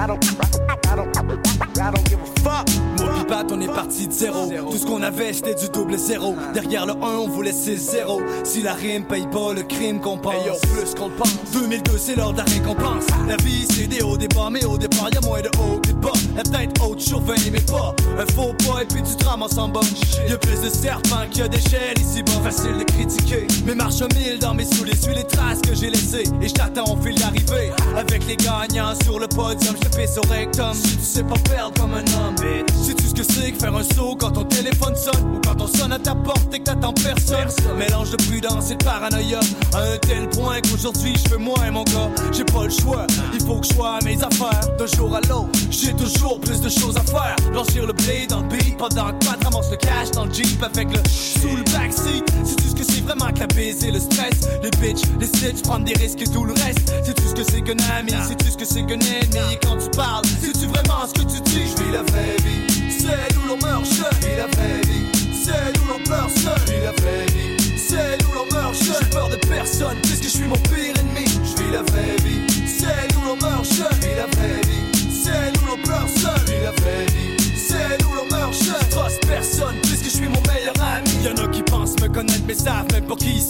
S21: give a fuck. Moi pis Pat, on est parti de zéro. Tout ce qu'on avait, c'était du double zéro. Derrière le 1, on voulait 6-0. Si la rime paye pas le crime qu'on pense, hey yo, plus qu'on le pense. 2002, c'est l'heure de la récompense. La vie, c'est des hauts, des bas, mais au départ, y'a moins de hauts que de bas. La tête haute, chauffin, mais pas un faux pas, et puis tu te ramasses en bas. Y'a plus de serpents qu'il y a d'échelles ici bas. Facile de critiquer, mais marche un mille dans mes souliers. Suis les traces que j'ai laissées, et j't'attends au fil d'arrivée. Avec les gagnants sur le podium, j'te pisse au rectum. Si tu sais pas perdre comme un homme, bitch. Sais-tu ce que c'est que faire un saut quand ton téléphone sonne, ou quand on sonne à ta porte et que t'attends personne? Mélange de prudence et de paranoïa, à un tel point qu'aujourd'hui je fais moins mon gars. J'ai pas le choix, il faut que je sois à mes affaires. D'un jour à l'autre, j'ai toujours plus de choses à faire. Blanchir le blé dans le beat, pendant que Pat ramasse le cash dans le Jeep avec le sous le backseat. Sais-tu ce que c'est vraiment que la baiser, le stress, les bitches, les snitches, prendre des risques et tout le reste? Sais-tu ce que c'est qu'un ami? Sais-tu ce que c'est qu'un ennemi? Et quand tu parles, sais-tu vraiment ce que tu dis? Je vis la vraie vie, celle où l'on meurt seul. Je vis la vraie vie, celle où l'on pleure seul. Je vis la vraie vie, celle où l'on meurt seul. J'ai peur de personne, puisque je suis mon pire ennemi. Je vis la vraie vie, celle où l'on meurt seul. Je vis la vraie vie, celle où l'on pleure seul. Je vis la vraie vie, celle où l'on meurt seul. Je trust personne, puisque je suis mon meilleur ami. Y'en a qui pensent me connaître mais savent même pas qui ils sont.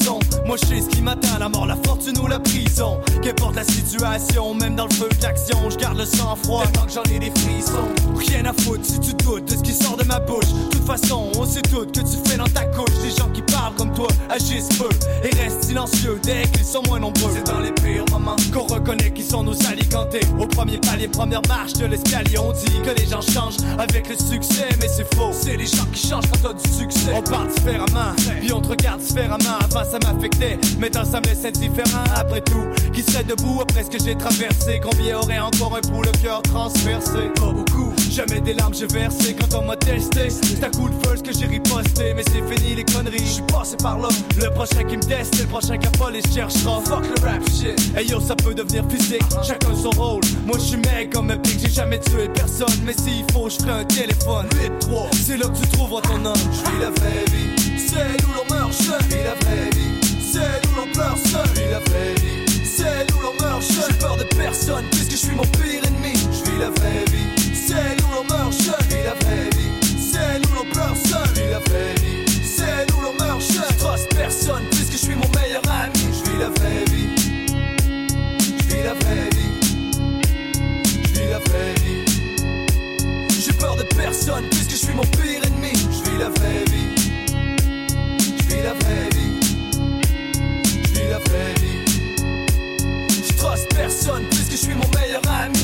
S21: Moi je sais ce qui m'attend, la mort, la fortune ou la prison. Qu'importe la situation, même dans le feu de l'action, je garde le sang-froid tant que j'en ai des frissons. Rien à foutre si tu doutes de ce qui sort de ma bouche. De toute façon, on sait tout que tu fais dans ta couche. Des gens qui parlent comme toi agissent peu et restent silencieux dès qu'ils sont moins nombreux. C'est dans les pires moments qu'on reconnaît qu'ils sont nos alicantés. Au premier palier, première marche de l'escalier, on dit que les gens changent avec le succès, mais c'est faux. C'est les gens qui changent quand t'as du succès. On parle différemment, puis on te regarde différemment. Avant ça m'affectait, maintenant ça me laisse indifférent. Après tout, qui serait debout après ce que j'ai traversé? Combien aurait encore un coup le cœur transpercé? Pas beaucoup, jamais des larmes j'ai versé quand on m'a testé. C'est un coup de feu ce que j'ai riposté, mais c'est fini les conneries, je suis passé par là. Le prochain qui me teste, c'est le prochain qui a pas les cherchera. Fuck le rap shit, hey yo ça peut devenir physique, chacun son rôle. Moi je suis mec comme un pic, j'ai jamais tué personne, mais s'il faut je ferai un téléphone. 8-3, c'est là que tu trouveras ton homme. Je vis la vraie vie, c'est où l'on meurt jeune. Je vis la vraie vie, c'est où l'on pleure seul. Je vis la vraie vie, c'est où l'on meurt jeune. J'ai peur de personne puisque je suis mon pire ennemi. Je vis la vraie vie, c'est où l'on meurt jeune. Je vis la vraie vie, c'est où l'on pleure seul. Je vis la vraie vie, c'est où l'on meurt jeune. Je trosse personne puisque je suis mon meilleur ami. Je vis la vraie vie, je vis la vraie vie, je vis la vraie vie. J'ai peur de personne puisque je suis mon pire ennemi. Je vis la vraie vie, je vis la vraie vie, je vis la vraie vie. Je trosse personne puisque je suis mon meilleur ami.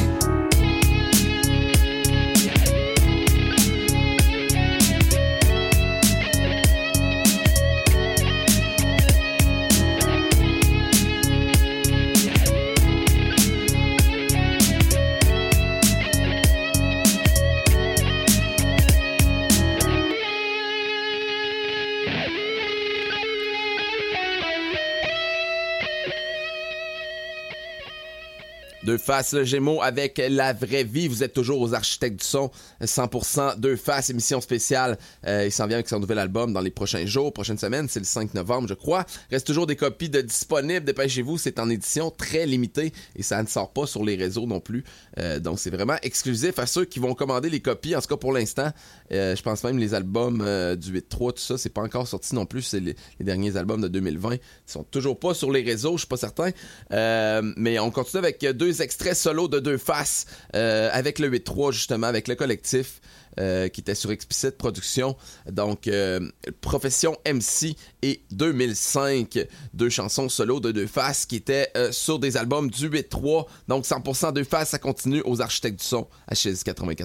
S8: Deux faces, le Gémeaux avec la vraie vie. Vous êtes toujours aux Architectes du son, 100% Deux faces, émission spéciale. Il s'en vient avec son nouvel album dans les prochains jours, prochaine semaine, c'est le 5 novembre, je crois. Reste toujours des copies de disponibles, dépêchez-vous, c'est en édition très limitée et ça ne sort pas sur les réseaux non plus. Donc c'est vraiment exclusif à ceux qui vont commander les copies, en tout cas pour l'instant. Je pense même les albums du 8-3, tout ça, c'est pas encore sorti non plus. C'est les derniers albums de 2020. Ils sont toujours pas sur les réseaux, je suis pas certain. Mais on continue avec deux extraits solo de Deux faces avec le 8-3, justement, avec le collectif qui était sur Explicit Productions. Donc, Profession MC et 2005, deux chansons solo de Deux faces qui étaient sur des albums du 8-3. Donc, 100% Deux faces, ça continue aux Architectes du son à Chiz 94.3.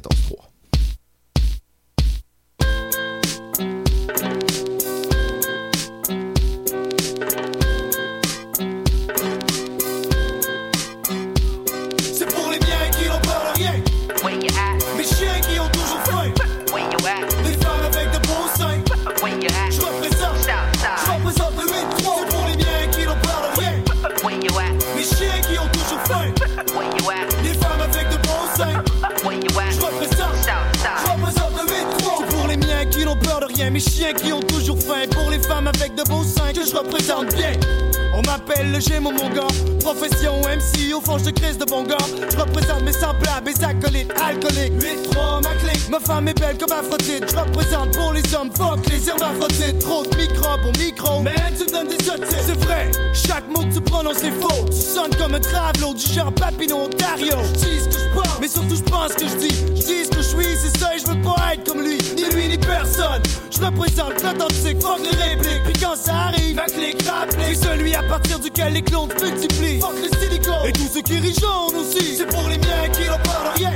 S1: Mes chiens qui ont toujours faim, pour les femmes avec de beaux seins que je représente bien. On m'appelle le Gémeaux mon gars, profession MC, au fond je te crise de bon gars. Je représente mes semblables, mes acolytes, alcooliques. 8-3 ma clique, ma femme est belle comme Aphrodite. Je représente pour les hommes, fuck les hermaphrodites. Trop de microbes au micro, mais tu me donnes des autistes. C'est vrai, chaque mot que tu prononces est faux. Tu sonnes comme un travelot du genre Papineau, Ontario. Je dis ce que je pense, mais surtout je pense ce que je dis. Je dis ce que je suis, c'est ça et je veux pas être comme lui, ni personne. Je représente l'authentique, fuck les répliques. Puis quand ça arrive, ma clique rappelée, c'est celui à partir duquel les clones se multiplient. Fuck les silicone et tous ceux qui rient jaune aussi. C'est pour les miens qui n'ont peur de rien.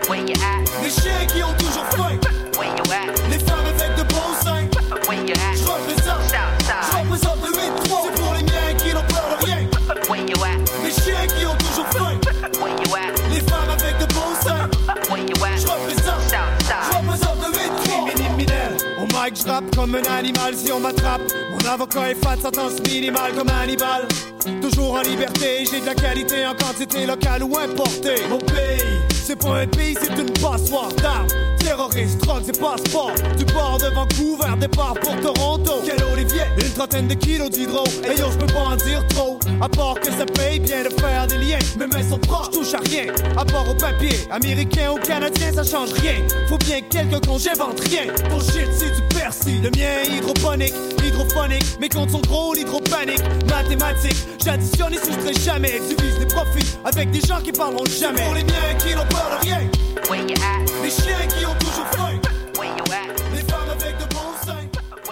S1: Les chiens qui ont toujours faim. Les femmes avec de beaux seins. Je représente le 8-3. C'est pour les miens qui n'ont peur de rien. Les chiens qui ont toujours faim. Les femmes avec de beaux seins. Je représente le 8-3. Au mic, je rappe comme un animal si on m'attrape. Mon avocat est fat, sentence minimale comme Hannibal. Toujours en liberté, j'ai de la qualité en quantité locale ou importée. Mon pays, c'est pas un pays, c'est une passoire d'armes. Terroristes, drogues et passeports. Du port de Vancouver, départ pour Toronto. Quel Olivier, une trentaine de kilos d'hydro. Et yo, je peux pas en dire trop. À part que ça paye bien de faire des liens. Mes mains sont proches, je touche à rien. À part au papier, américain ou canadien, ça change rien. Faut bien que quelqu'un qu'on j'invente rien. Pour shit, c'est du Bercy. Le mien hydroponique, hydrophonique. Mes comptes sont gros, l'hydropanique. Mathématiques, j'additionne et soustrais jamais. Divise des profits avec des gens qui parleront jamais. Pour les miens qui n'ont peur de rien. Les chiens qui ont toujours faim. Les femmes avec de bons seins.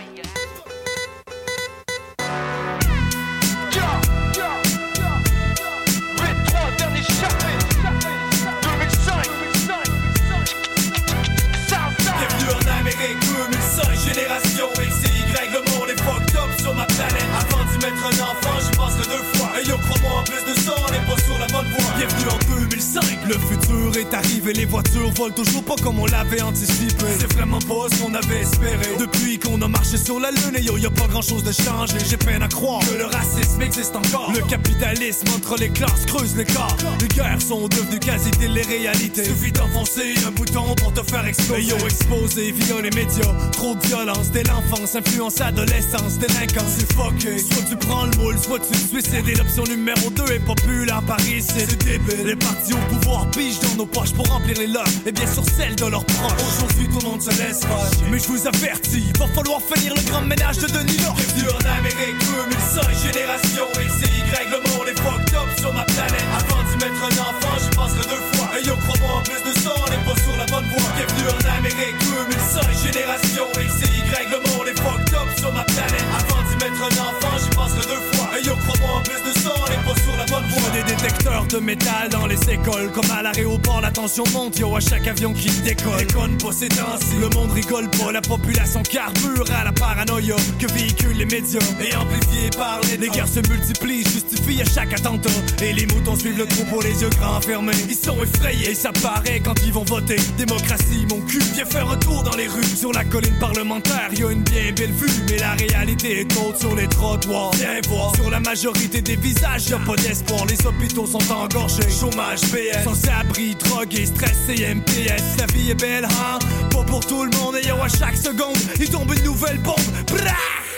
S21: Bienvenue en Amérique 2005, génération XY, le monde est fucked up sur ma planète. Avant d'y mettre un enfant, j'y penserai 2 fois. Et yo, crois-moi, en plus de ça, on n'est pas sur la bonne voie. Bienvenue en 2005, le futur est arrivé. Les voitures volent toujours pas comme on l'avait anticipé. C'est vraiment pas ce qu'on avait espéré. Depuis qu'on a marché sur la lune, et yo, y'a pas grand chose de changé. J'ai peine à croire que le racisme existe encore. Le capitalisme entre les classes creuse l'écart. Les guerres sont devenues quasi télé-réalités. Suffit d'enfoncer un bouton pour te faire exploser. Et yo, exposé via les médias. Trop de violence dès l'enfance, influence adolescence, délinquance, c'est fucké. Soit tu prends le moule, soit tu te suicides. Et l'option numéro 2 est populaire par ici. C'est débile. Les partis au pouvoir pigent dans nos poches pour remplir les leurs. Et bien sûr celles de leurs proches. Aujourd'hui tout le monde se laisse faire. Mais je vous avertis, va falloir finir le grand ménage de Denis Lord. Bienvenue en Amérique 2005, génération XY, le monde est fucked up sur ma planète. Avant d'y mettre un enfant, j'y penserai 2 fois. Et yo, crois-moi, en plus de ça, on n'est pas sur la bonne voie. Bienvenue en Amérique 2005, génération XY, le monde est fucked up sur ma planète. Avant d'y mettre un enfant, j'y penserai 2 fois. Et yo, crois-moi, en plus de ça, on n'est pas sur la bonne voie. Des détecteurs de métal dans les écoles, comme à l'aéroport, la tension monte, yo, à chaque avion qui décolle. Déconne pas ces temps-ci, le monde rigole pas, la population carbure à la paranoïa que véhiculent les médias. Et amplifié par les guerres se multiplient, justifient à chaque attentat. Et les moutons suivent le troupeau, les yeux grands fermés. Ils sont effrayés, ça paraît quand ils vont voter. Démocratie, mon cul, viens faire un tour dans les rues. Sur la colline parlementaire, y'a une bien belle vue. Mais la réalité est haute sur les trottoirs. Viens voir, sur la majorité des visages, y'a pas d'espoir. Les hôpitaux sont engorgés, chômage, PS, sans-abri, drogués, stress et MPS. La vie est belle, hein? Pas pour tout le monde, et yo, à chaque seconde, il tombe une nouvelle bombe. Brah!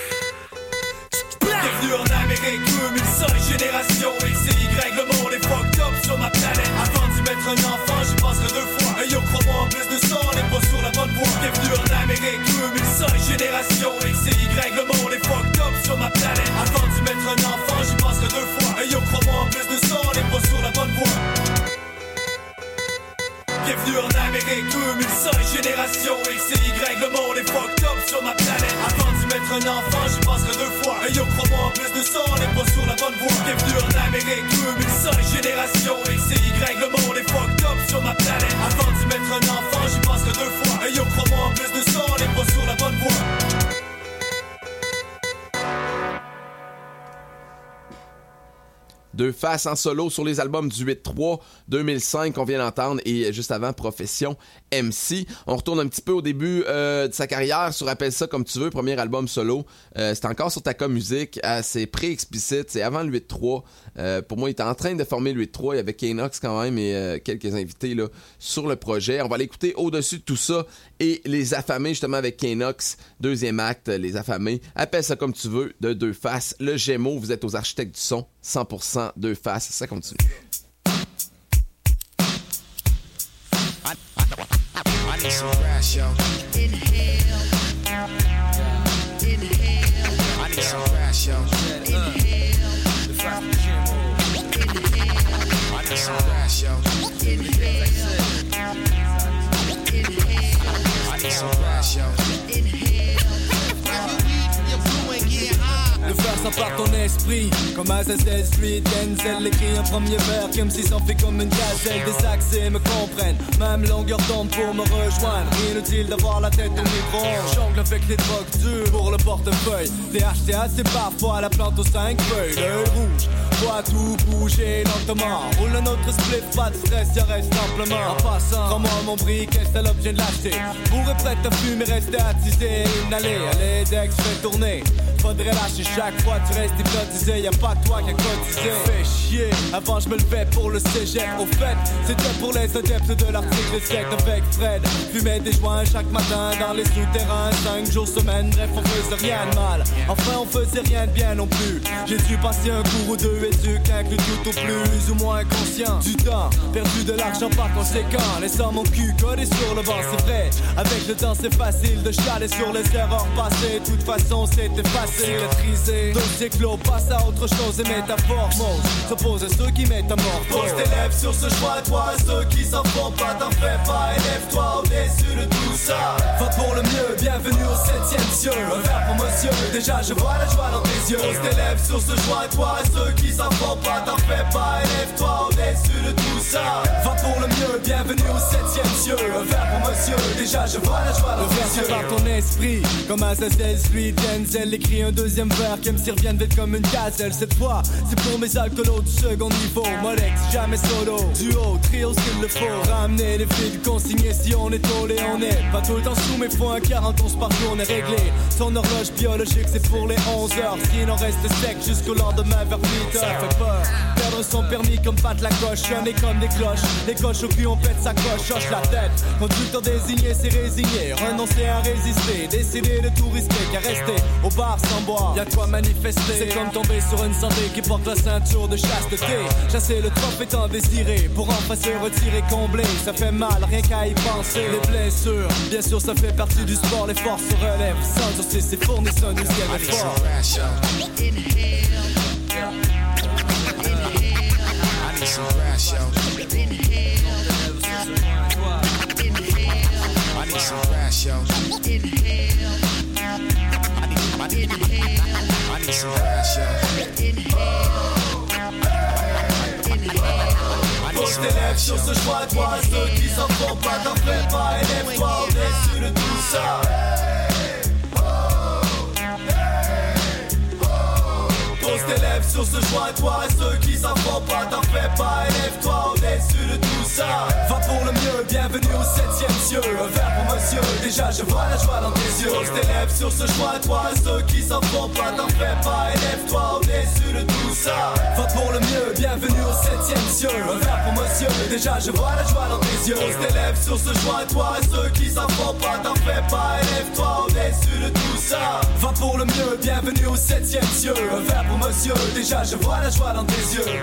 S21: Bienvenue en Amérique 2005, génération XY, le monde est fucked up sur ma planète. Avant d'y mettre un enfant, j'y penserai 2 fois. Et yo, crois-moi, en plus de ça, on n'est pas sur la bonne voie. Bienvenue en Amérique 2005, génération XY, le monde est fucked up sur ma planète. Avant d'y mettre un enfant, j'y penserai 2 fois. Et yo, crois-moi, en plus de ça, on n'est pas sur la bonne voie. Bienvenue en Amérique 2005, génération XY, le monde est fucked up sur ma planète. Avant d'y mettre un enfant, j'y penserai 2 fois. Et yo, crois-moi, en plus de ça, on n'est pas sur la bonne voie. Bienvenue en Amérique 2005, génération XY, le monde est fucked up sur ma planète. Avant d'y mettre un enfant, j'y penserai 2 fois. Et yo, crois-moi, en plus de ça, on n'est pas sur la bonne voie.
S8: Deux faces en solo sur les albums du 8-3 2005 qu'on vient d'entendre et juste avant Profession MC. On retourne un petit peu au début de sa carrière sur Appelle ça comme tu veux, premier album solo. C'était encore sur Taka Music, c'est pré-explicite, c'est avant le 8-3. Pour moi, il était en train de former le 8-3, il y avait K-Nox quand même et quelques invités là, sur le projet. On va l'écouter au-dessus de tout ça et Les Affamés justement avec K-Nox, deuxième acte, Les Affamés. Appelle ça comme tu veux de Deux Faces. Le Gémeaux, vous êtes aux architectes du son, 100% Deux Faces, ça continue.
S11: I need some grass, yo. Inhale. Inhale. I need some grass, yo. Inhale. Inhale. I need some grass, yo. Inhale. Inhale. I need some grass, yo.
S21: Le faire ça part ton esprit, comme Assassin's Creed. Denzel écrit un premier vers, comme s'il s'en fait comme une gazelle. Des accès me comprennent, même longueur d'onde pour me rejoindre. Inutile d'avoir la tête au micro. Jongle avec les drogues dures pour le portefeuille. DHTA c'est parfois la plante aux 5 feuilles. L'œil rouge, doit tout bouger lentement. Roule un autre split, pas de stress, y'a reste simplement. En passant, prends-moi mon briquet, c'est l'objet de l'acheter. Bourré prête à fumer, rester attisé. Inhaler, allez Dex, fais tourner. Faudrait lâcher chaque fois, tu restes hypnotisé. Y'a pas que toi qui a cotisé. Fais chier, avant je me levais pour le cégep. Au fait, c'était pour les adeptes de l'article sec avec Fred. Fumait des joints chaque matin dans les souterrains. 5 jours semaine, bref on faisait rien de mal. Enfin on faisait rien de bien non plus. J'ai dû passer un cours ou deux et éduque inclut tout au plus ou moins inconscient. Du temps, perdu de l'argent par conséquent, laissant mon cul collé sur le banc, c'est vrai. Avec le temps c'est facile de chialer sur les erreurs passées. De toute façon c'est effacé, cicatrisé. Dossier clos, passe à autre chose et métaphore mose s'oppose à ceux qui métamorphosent.
S7: Pose tes lèvres sur ce choix, toi, ceux qui s'en font pas, t'en fais pas. Élève-toi au-dessus de tout ça.
S21: Va pour le mieux, bienvenue au 7e cieux. Un verre pour monsieur, déjà je vois la joie dans tes yeux.
S7: Pose tes lèvres sur ce choix, toi, ceux qui s'en font pas, t'en fais pas. Élève-toi au-dessus de tout ça.
S21: Va pour le mieux, bienvenue au 7e cieux. Un verre pour monsieur, déjà je vois la joie dans tes yeux. Par ton esprit, comme Azazel Street, Denzel écrit un deuxième verre qui me revienne vite comme une gazelle. Cette fois, c'est pour mes alcoolos du second niveau. Molex, jamais solo, duo, trio s'il le faut. Ramener les filles, consigner si on est tôlé, on est pas tout le temps sous, mais faut un 41 par jour, on est réglé. Son horloge biologique, c'est pour les 11 heures. S'il en reste sec jusqu'au lendemain vers 8 heures. Fait peur, perdre son permis comme Pat la coche, sonner comme des cloches. Les coches au cul, on pète sa coche, hoche la tête. Conducteur désigné, c'est résigné. Renoncer à résister, décider de tout risquer qu'à rester au bar sans boire. Y'a de quoi manifester, c'est comme tomber sur une santé qui porte la ceinture de chasteté. Chasser le trophée tant désiré, pour enfin se retirer comblé. Ça fait mal, rien qu'à y penser. Les blessures, bien sûr ça fait partie du sport. Les forces se relèvent, sans aussi c'est fournissent un deuxième effort.
S7: Pose tes lèvres sur ce choix, toi, ceux qui s'en font pas, t'en fais pas. Élève-toi au-dessus de tout ça. Pose tes lèvres sur ce choix, toi, ceux qui s'en font pas, t'en fais pas. Élève-toi au-dessus de tout ça.
S21: Va pour le mieux, bienvenue au 7e cieux. Un verre pour monsieur, déjà je vois la joie dans tes yeux.
S7: Pose tes lèvres sur ce choix, toi, ceux qui s'en font pas, t'en fais pas. Élève-toi au-dessus de tout ça.
S21: Va pour le mieux, bienvenue au 7e cieux. Un verre pour monsieur, déjà je vois la joie dans tes yeux.
S7: Pose tes lèvres sur ce choix, toi, ceux qui s'en font pas, t'en fais pas. Élève-toi au-dessus de tout ça.
S21: Va pour le mieux, bienvenue au 7e cieux. Un verre pour monsieur, déjà je vois la joie dans tes yeux.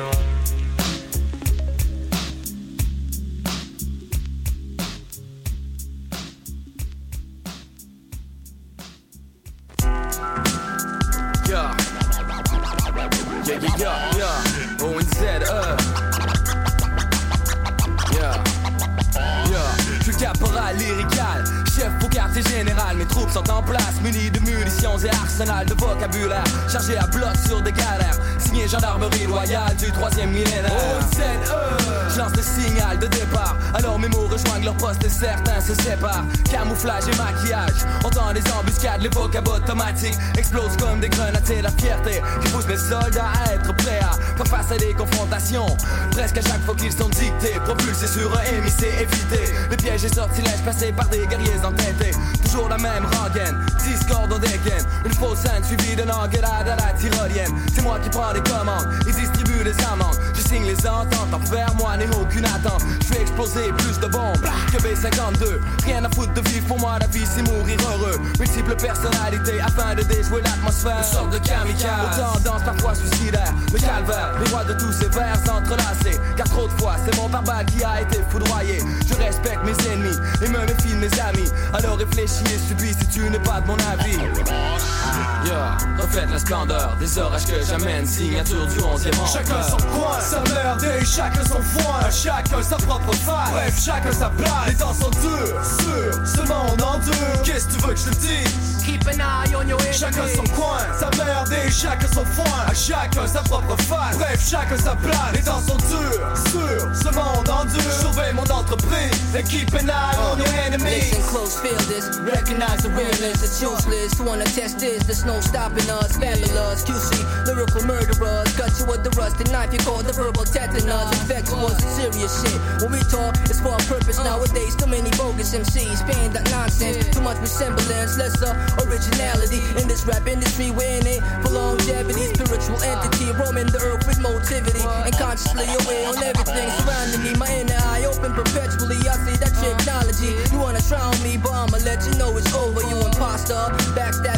S9: Je suis caporal lyrical, chef au quartier général. Mes troupes sont en place, munis de munitions et arsenal de vocabulaire. Chargé à bloc sur des galères, signé gendarmerie royale du 3e millénaire. Je lance le signal de départ, alors mes mots rejoignent leur poste et certains se séparent. Camouflage et maquillage, on tend les embuscades, les vocab automatiques explosent comme des grenades, c'est la fierté qui pousse mes soldats à être prêts à faire face à des confrontations. Presque à chaque fois qu'ils sont dictés, propulsés sur un émissé, éviter les pièges et sortilèges passés par des guerriers entêtés. Toujours la même rengaine, discorde au dégaine, une fausse scène suivie d'une engueulade à la tyrolienne. C'est moi qui prends les commandes, ils distribuent les amendes, je signe les ententes, envers moi n'est aucune attente. Je fais exploser plus de bombes que B52, rien à foutre de vivre, pour moi la vie c'est mourir heureux. Multiples personnalités afin de déjouer l'atmosphère, une sorte de kamikaze, aux tendances parfois suicidaires. Le calvaire, les rois de tous ces vers entrelacés, car trop de fois c'est mon pare-balles qui a été foudroyé. Je respecte mes ennemis et me méfie de mes amis, alors réfléchis et subis si tu n'es pas de mon avis. Reflète la splendeur des orages que j'amène, signature du 11e rang.
S21: Chacun son coin, sa merde et chacun son foin. Chacun sa propre faille, bref chacun sa place. Les temps sont durs, sûrs, seulement on endure. Qu'est-ce que tu veux que je te dise?
S9: Keep an eye on your enemy.
S21: Chacun son coin, sa merde et chacun son foin. À chacun sa propre faille, bref chacun sa place. Les temps sont durs, sûrs, seulement on endure. Surveille mon entreprise and keep an eye on your enemies.
S2: Listen close, feel this, recognize the realness. It's useless to wanna test this, there's no stopping us. Fabulous, QC, lyrical murderers. Cut you with the rusty knife, you call the verbal tetanus. Infectious, serious shit. When we talk, it's for a purpose. Nowadays, too many bogus MCs paying that nonsense. Too much resemblance, lesser originality. In this rap industry, we're in it for longevity. Spiritual entity, roaming the earth with motivity. And consciously aware on everything surrounding me. My inner eye open perpetually, I see that technology. You wanna try on me, but I'ma let you know it's over, you imposter. Backstabbing Judas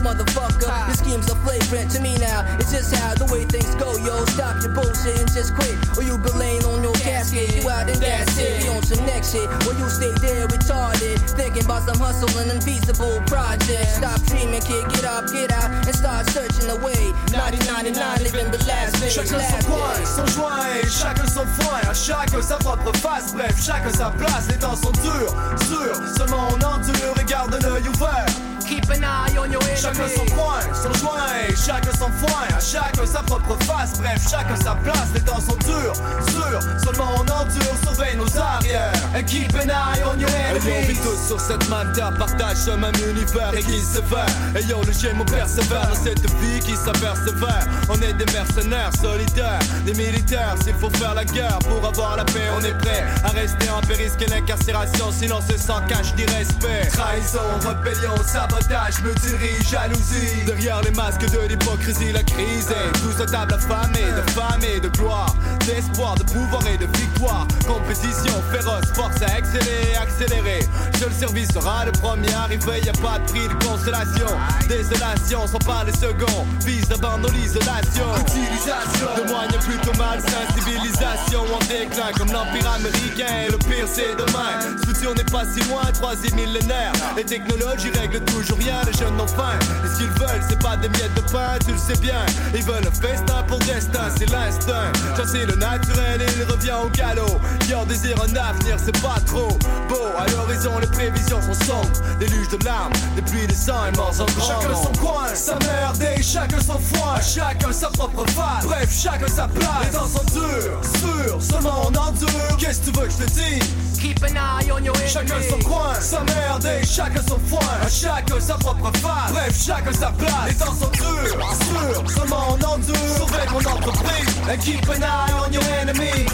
S2: motherfucker. Your schemes are flagrant to me now. It's just how the way things go, yo. Stop your bullshit and just quit. Or you been laying on your casket. You out in that city on some next shit. Or you stay there retarded, thinking about some hustle and unfeasible projects. Stop dreaming, kid, get up, get out, and start searching the way. 1999, living the last phase.
S7: Chacun son coin, son joint et chacun son foin. À chacun sa propre face, bref, chacun sa place. Les temps sont durs, seulement on endure et garde l'œil ouvert.
S2: Keep an eye on your enemy.
S7: Chacun son coin, son joint et chacun son foin. À chacun sa propre face, bref, chacun sa place. Les temps sont durs, seulement on endure, surveille nos arrières. And keep an eye on your enemy.
S21: Et on vit tous sur cette même terre, partage ce même univers et qui sévère. Et yo, le gémeaux persévère dans cette vie qui s'avère sévère. On est des mercenaires solidaires, des militaires. S'il faut faire la guerre pour avoir la paix, on est prêt à rester en paix, risquer l'incarcération. Sinon c'est sans cache ni respect.
S7: Trahison, rébellion, sabotage, mutinerie, jalousie.
S21: Derrière les masques de l'hypocrisie, la crise est tous à table affamés de fame et de gloire, d'espoir, de pouvoir et de victoire. Compétition féroce, force à exceller, accélérer. Seul service sera le premier arrivé, y a pas de prix de consolation. Désolation, sans parler second, vise d'abandon l'isolation.
S7: Utilisation
S21: de moyens plutôt malsains, civilisation en déclin comme l'empire américain. Le pire c'est demain, ce futur n'est pas si loin, 3e millénaire. Les technologies règlent toujours rien, les jeunes n'ont faim. Et ce qu'ils veulent, c'est pas des miettes de pain, tu le sais bien. Ils veulent un festin pour destin, c'est l'instinct. Chasser le naturel et il revient au galop. Leur désir un avenir, c'est pas trop beau. À l'horizon, les prévisions sont sombres. Déluge de larmes, des pluies, des sangs et morts en grand
S7: Chacun
S21: nombre.
S7: son coin, sa merde et chacun son foin. Chacun sa propre face, bref, chacun sa place. Les temps sont durs, seulement on endure. Qu'est-ce que tu veux que je te dise?
S2: Keep an eye on your enemy.
S7: Chacun son coin, sa merde et chacun son foin. Chacun sa propre face, bref, chacun sa place. Les temps sont durs, seulement on endure. Surveille mon entreprise and keep an eye on your enemies.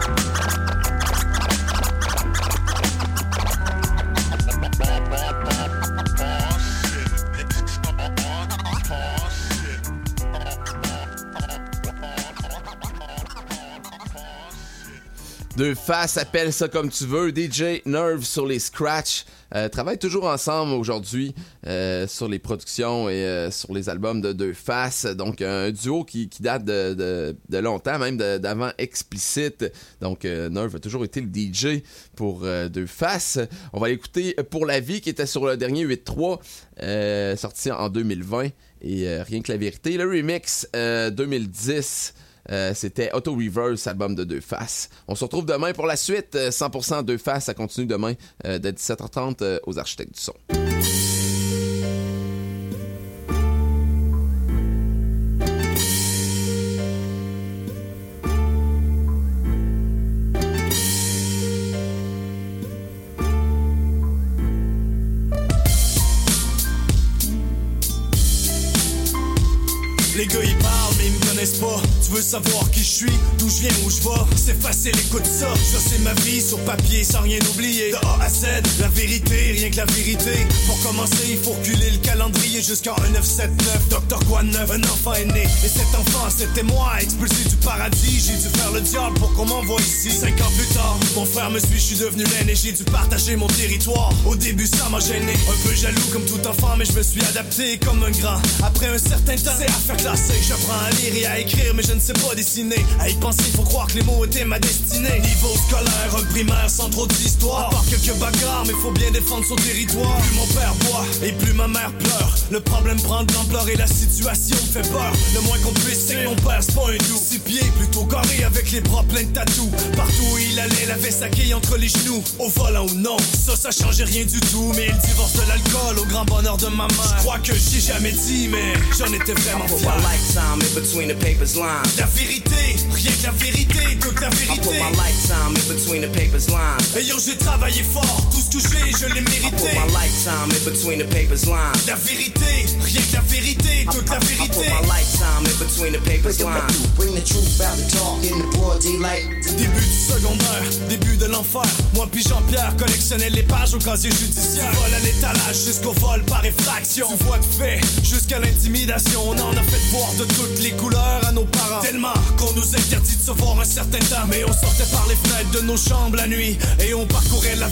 S8: Deux faces, appelle ça comme tu veux. DJ Nerve sur les scratchs. Travaillent toujours ensemble aujourd'hui sur les productions et sur les albums de Deux Faces. Donc un duo qui date de longtemps, même d'avant Explicite. Donc Nerve a toujours été le DJ pour Deux Faces. On va l'écouter Pour la vie qui était sur le dernier 8-3 sorti en 2020 et Rien que la vérité. Le remix 2010. C'était Auto Reverse, album de Deux Faces. On se retrouve demain pour la suite. 100% Deux Faces, ça continue demain dès 17h30 aux Architectes du Son.
S13: Les gars ils parlent mais ils me connaissent pas. Tu veux savoir qui je suis, d'où je viens, où je vais? C'est facile, écoute ça. Ça c'est ma vie sur papier sans rien oublier. De A à Z, la vérité, rien que la vérité. Pour commencer, il faut reculer le calendrier jusqu'en 1979. Dr. Guan 9, un enfant est né. Et cet enfant, c'était moi, expulsé du paradis. J'ai dû faire le diable pour qu'on m'envoie ici. 5 ans plus tard, mon frère me suit, je suis devenu l'aîné. J'ai dû partager mon territoire. Au début, ça m'a gêné. Un peu jaloux comme tout enfant, mais je me suis adapté comme un grand. Après un certain temps, c'est à faire classer. J'apprends à lire et à écrire, mais je ne sais pas dessiner. À y penser, faut croire que les mots étaient ma destinée. Niveau scolaire, un primaire sans trop d'histoire. À part quelques bagarres, mais faut bien défendre son territoire. Plus mon père boit et plus ma mère pleure. Le problème prend de l'ampleur et la situation me fait peur. Le moins qu'on puisse, c'est que mon père c'est pas un doux. 6 pieds, plutôt carré avec les bras pleins de tatous. Partout où il allait, il avait sa quille entre les genoux. Au volant ou non, ça changeait rien du tout. Mais il divorce de l'alcool au grand bonheur de ma mère. Je crois que j'ai jamais dit, mais j'en étais vraiment fier.
S3: Lifetime in between the papers lines.
S13: La vérité, rien que la vérité, toute la vérité.
S3: I put my lifetime in between the papers lines.
S13: Et yo, j'ai travaillé fort, tout ce que j'ai, je l'ai mérité.
S3: I put my lifetime in between the papers lines.
S13: La vérité, rien que la vérité, toute la vérité.
S3: I put my lifetime in between the papers lines.
S22: Bring the truth out the talk in the broad daylight.
S13: Début du secondaire, début de l'enfer. Moi puis Jean-Pierre collectionnait les pages au casier judiciaire. Du vol à l'étalage jusqu'au vol par effraction. Du voie de fait jusqu'à l'intimidation. On en a fait voir de toutes les couleurs à nos parents. Tellement qu'on nous interdit de se voir un certain temps. Mais on sortait par les fenêtres de nos chambres la nuit et on parcourait la ville à la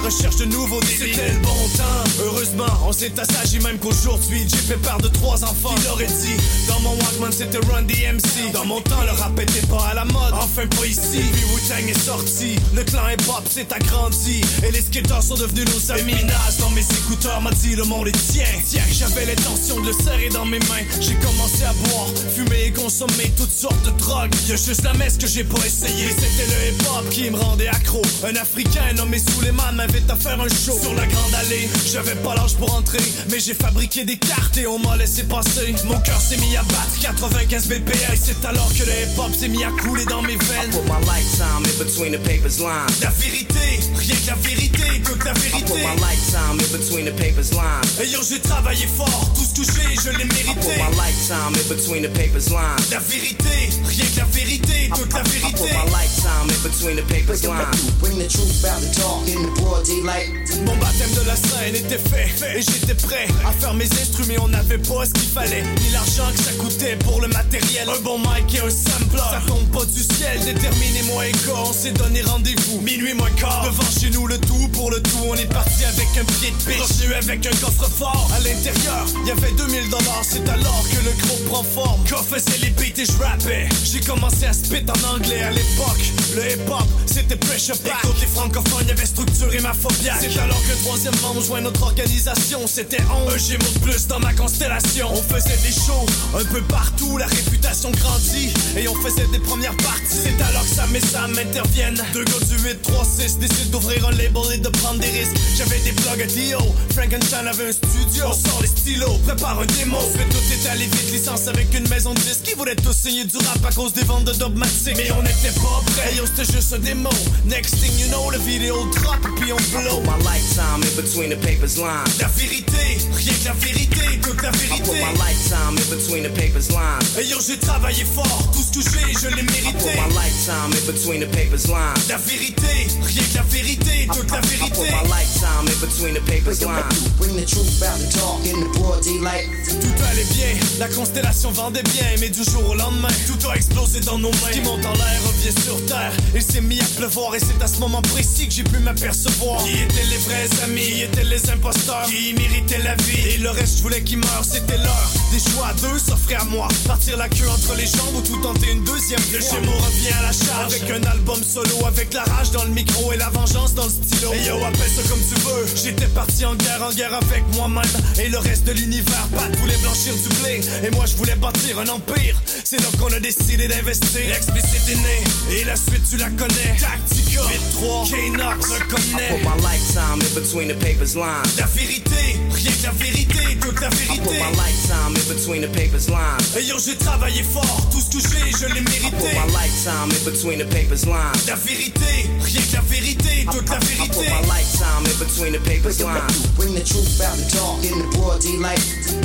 S13: recherche de nouveaux défis. C'était le bon temps, heureusement, on s'est assagi même qu'aujourd'hui, j'ai fait part de 3 enfants. Qui l'aurait dit, dans mon Walkman c'était Run DMC. Dans mon temps, le rap était pas à la mode, enfin pas ici. Et puis Wu-Tang est sorti, le clan hip-hop s'est agrandi, et les skateurs sont devenus nos amis. Et Minas dans mes écouteurs m'a dit le monde est tien. Tiens, j'avais l'intention de le serrer dans mes mains. J'ai commencé à boire, fumer et consommer toutes sortes de drogues. Y'a juste la messe que j'ai pas essayé. Mais c'était le hip-hop qui me rendait accro. Un Africain nommé Suleiman m'invite à faire un show sur la grande allée. J'avais pas l'âge pour entrer, mais j'ai fabriqué des cartes et on m'a laissé passer. Mon cœur s'est mis à battre 95 BPM. Et c'est alors que le hip-hop s'est mis à couler dans mes veines.
S3: I put my lifetime in between the papers lines.
S13: La vérité, rien que la vérité, toute la vérité.
S3: I put my lifetime in between the papers lines.
S13: Et yo, j'ai travaillé fort, tout ce que j'ai, je l'ai mérité.
S3: I put my lifetime in between the papers lines.
S13: La vérité, rien que la vérité, toute la vérité.
S3: I put my lifetime in between the papers lines.
S22: Bring the truth out the talk in the broad daylight.
S13: Mon baptême de la scène était fait, et j'étais prêt à faire mes instruments, mais on n'avait pas ce qu'il fallait, ni l'argent que ça coûtait pour le matériel. Un bon mic et un sampler, ça tombe pas du ciel. Déterminé, moi et gars, on s'est donné rendez-vous. Minuit moins quart, devant chez nous le tout pour le tout. On est parti avec un pied de biche, revenu avec un coffre-fort. À l'intérieur, y'avait 2000 $, c'est alors que le groupe prend forme. Quand faisait les beats et j'rappais, j'ai commencé à spit en anglais à l'époque. Le hip-hop, c'était pressure pack. Et côté francophone, y'avait structuré ma phobia. C'est alors que le 3e membre joint notre organisation. C'était un gémeau de plus dans ma constellation. On faisait des shows un peu partout, la réputation grandit et on faisait des premières parties. C'est alors que Sam et Sam interviennent. 2 gars du 8-3-6 décident d'ouvrir un label et de prendre des risques. J'avais des blogs à Dio, Frankenstein avait un studio. On sort les stylos, prépare un démo. On fait tout étaler vite, licence avec une maison de disques. Qui voulait tous signer du rap à cause des ventes de dogmatiques. Mais on n'était pas prêts, yo c'était juste un démo. Next thing you know, le vidéo drop et puis on blow.
S3: I put my lifetime in between the papers lines.
S13: La vérité, rien que la vérité, toute la vérité.
S3: I put my lifetime in between the papers lines.
S13: Et yo j'ai travaillé fort, tout ce que j'ai, je l'ai mérité.
S3: I put my lifetime in between the papers lines.
S13: La vérité, rien que la vérité, toute la vérité.
S3: I put my lifetime in between the papers lines.
S22: Bring the truth out the talk in the broad daylight.
S13: Tout allait bien, la constellation vendait bien, mais du jour au lendemain, tout a explosé dans nos mains. Ce qui monte en l'air revient sur terre. Il s'est mis à pleuvoir et c'est à ce moment précis que j'ai pu m'apercevoir. Qui étaient les vrais amis, qui étaient les imposteurs, qui méritaient la vie et le reste je voulais qu'ils meurent. C'était l'heure, des choix à 2 s'offraient à moi. Partir la queue entre les jambes ou tout tenter une deuxième fois. Le Gémeaux revient à la charge avec un album solo, avec la rage dans le micro et la vengeance dans le stylo. Et yo appelle ça comme tu veux. J'étais parti en guerre avec moi-même et le reste de l'univers. Pat voulait blanchir du blé et moi je voulais bâtir un empire. C'est là qu'on a décidé d'investir. Explicit est né et la suite tu la connais. Tactica, 8-3, K-Nox, reconnais.
S3: I put my lifetime in between the papers lines.
S13: La vérité, rien que la vérité, toute la vérité.
S3: I put my lifetime in between the papers lines.
S13: Et yo j'ai travaillé fort, tout ce que j'ai, je l'ai mérité.
S3: I put my lifetime in between the papers lines.
S13: La vérité, rien que la vérité, toute la vérité.
S3: I put my lifetime in between the papers lines.
S22: Bring the truth out the talk in the broad daylight.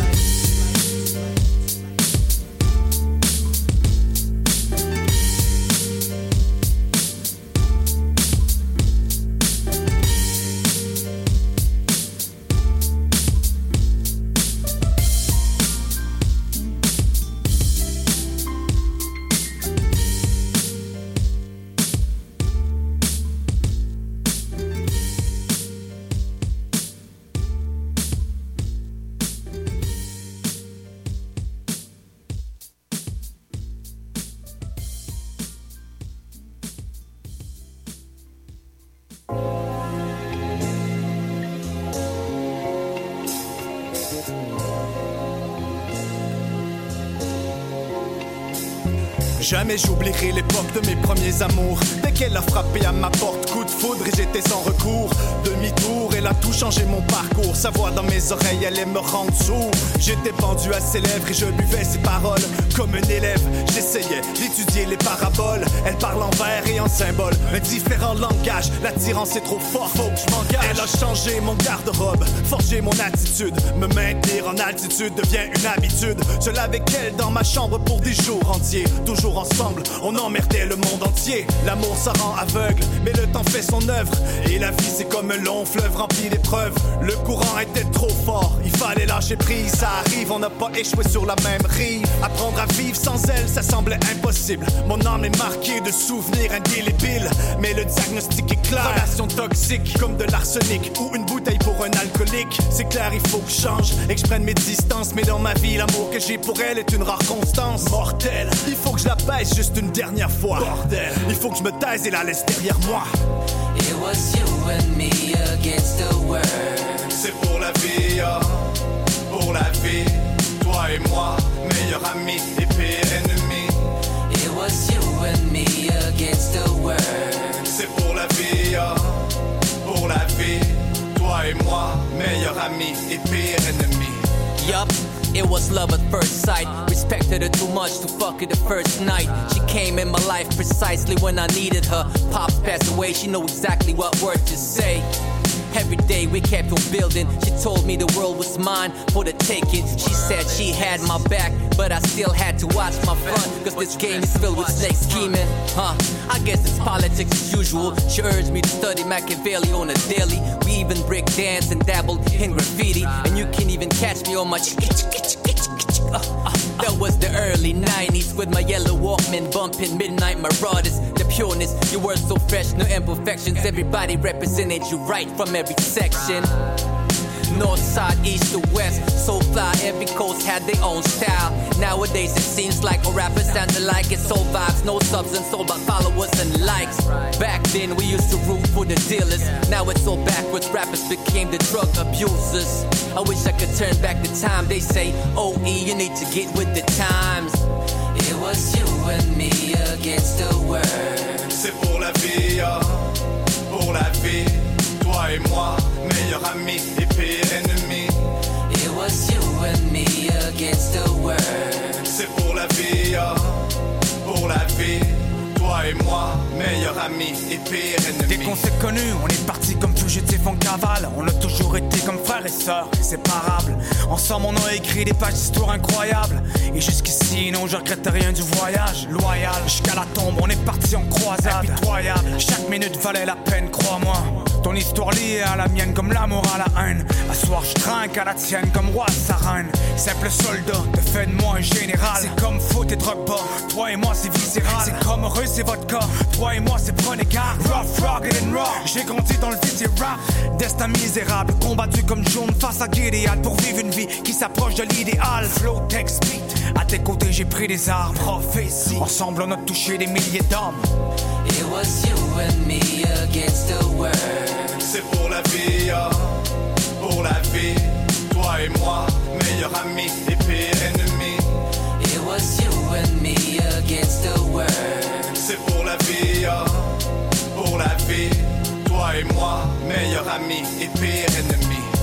S13: Jamais j'oublierai l'époque de mes premiers amours. Dès qu'elle a frappé à ma porte, coup de foudre et j'étais sans recours. Demi-tour, elle a tout changé mon parcours. Sa voix dans mes oreilles allait me rendre sourd. J'étais pendu à ses lèvres et je buvais ses paroles. Comme un élève, j'essayais d'étudier les paraboles. Elle parle en vers et en symboles, un différent langage. L'attirance est trop fort, faut que je m'engage. Elle a changé mon garde-robe, forgé mon attitude. Me maintenir en altitude devient une habitude. Seul avec elle dans ma chambre pour des jours entiers. Toujours ensemble, on emmerdait le monde entier. L'amour ça rend aveugle, mais le temps fait son œuvre. Et la vie c'est comme un long fleuve rempli rempli d'épreuves. Le courant était trop fort, il fallait lâcher prise. Ça arrive, on n'a pas échoué sur la même rive. Apprendre à vivre sans elle, ça semblait impossible. Mon âme est marquée de souvenirs indélébiles, mais le diagnostic est clair. Relation toxique, comme de l'arsenic ou une bouteille pour un alcoolique. C'est clair, il faut que je change et que je prenne mes distances. Mais dans ma vie, l'amour que j'ai pour elle est une rare constance. Mortelle, il faut que je la baisse juste une dernière fois. Bordel, il faut que je me taise et la laisse derrière moi.
S17: It was you and me against the world.
S7: C'est pour la vie, pour la vie. Toi et moi, meilleurs amis et pire ennemis.
S17: It was you and me against the world.
S7: C'est pour la vie, pour la vie. Toi et moi, meilleurs amis et pire ennemis.
S2: Yup, it was love at first sight. Respected her too much to fuck her the first night. She came in my life precisely when I needed her. Pops passed away, she knew exactly what words to say. Every day we kept on building. She told me the world was mine for the taking. She said she had my back, but I still had to watch my front. Cause this game is filled with snakes scheming. I guess it's politics as usual. She urged me to study Machiavelli on a daily. We even break dance and dabbled in graffiti. And you can even catch me on my that was the early 90s with my yellow Walkman bumping Midnight Marauders. The pureness, you were so fresh, no imperfections. Everybody represented you right from every section. North, side, east to west, so fly, every coast had their own style. Nowadays it seems like all rappers sound alike. It's all vibes, no substance, all about followers and likes. Back then we used to root for the dealers. Now it's all backwards, rappers became the drug abusers. I wish I could turn back the time. They say, OE, you need to get with the times.
S17: It was you and me against the world.
S7: C'est pour la vie, pour la vie. Toi et moi, meilleurs amis et pire ennemis.
S17: It was you and me against the world.
S7: C'est pour la vie, pour la vie. Toi et moi, meilleurs amis et pire ennemis.
S4: Dès qu'on s'est connus, on est partis comme fugitifs en cavale. On a toujours été comme frères et sœurs, inséparables. Ensemble, on a écrit des pages d'histoire incroyables. Et jusqu'ici, non, je regrette rien du voyage. Loyal, jusqu'à la tombe, on est partis en croisade. Impitoyable, chaque minute valait la peine, crois-moi. Ton histoire liée à la mienne comme l'amour à la haine. À soir je trinque à la tienne comme roi sa reine. Simple soldat, te fais de moi un général. C'est comme foot et Drogba, toi et moi c'est viscéral. C'est comme heureux c'est votre cas, toi et moi c'est prenez garde. Rough, rugged and raw, j'ai grandi dans le vide et rap. Destin misérable, combattu comme Joan face à Gilead. Pour vivre une vie qui s'approche de l'idéal. Flow, text, beat, à tes côtés j'ai pris des armes. Prophétie, ensemble on a touché des milliers d'hommes.
S17: It was you and me against the world.
S7: C'est pour la vie, pour la vie. Toi et moi, meilleurs amis et pire ennemis.
S17: It was you and me against the world.
S7: C'est pour la vie, pour la vie. Toi et moi, meilleurs amis et pire ennemis.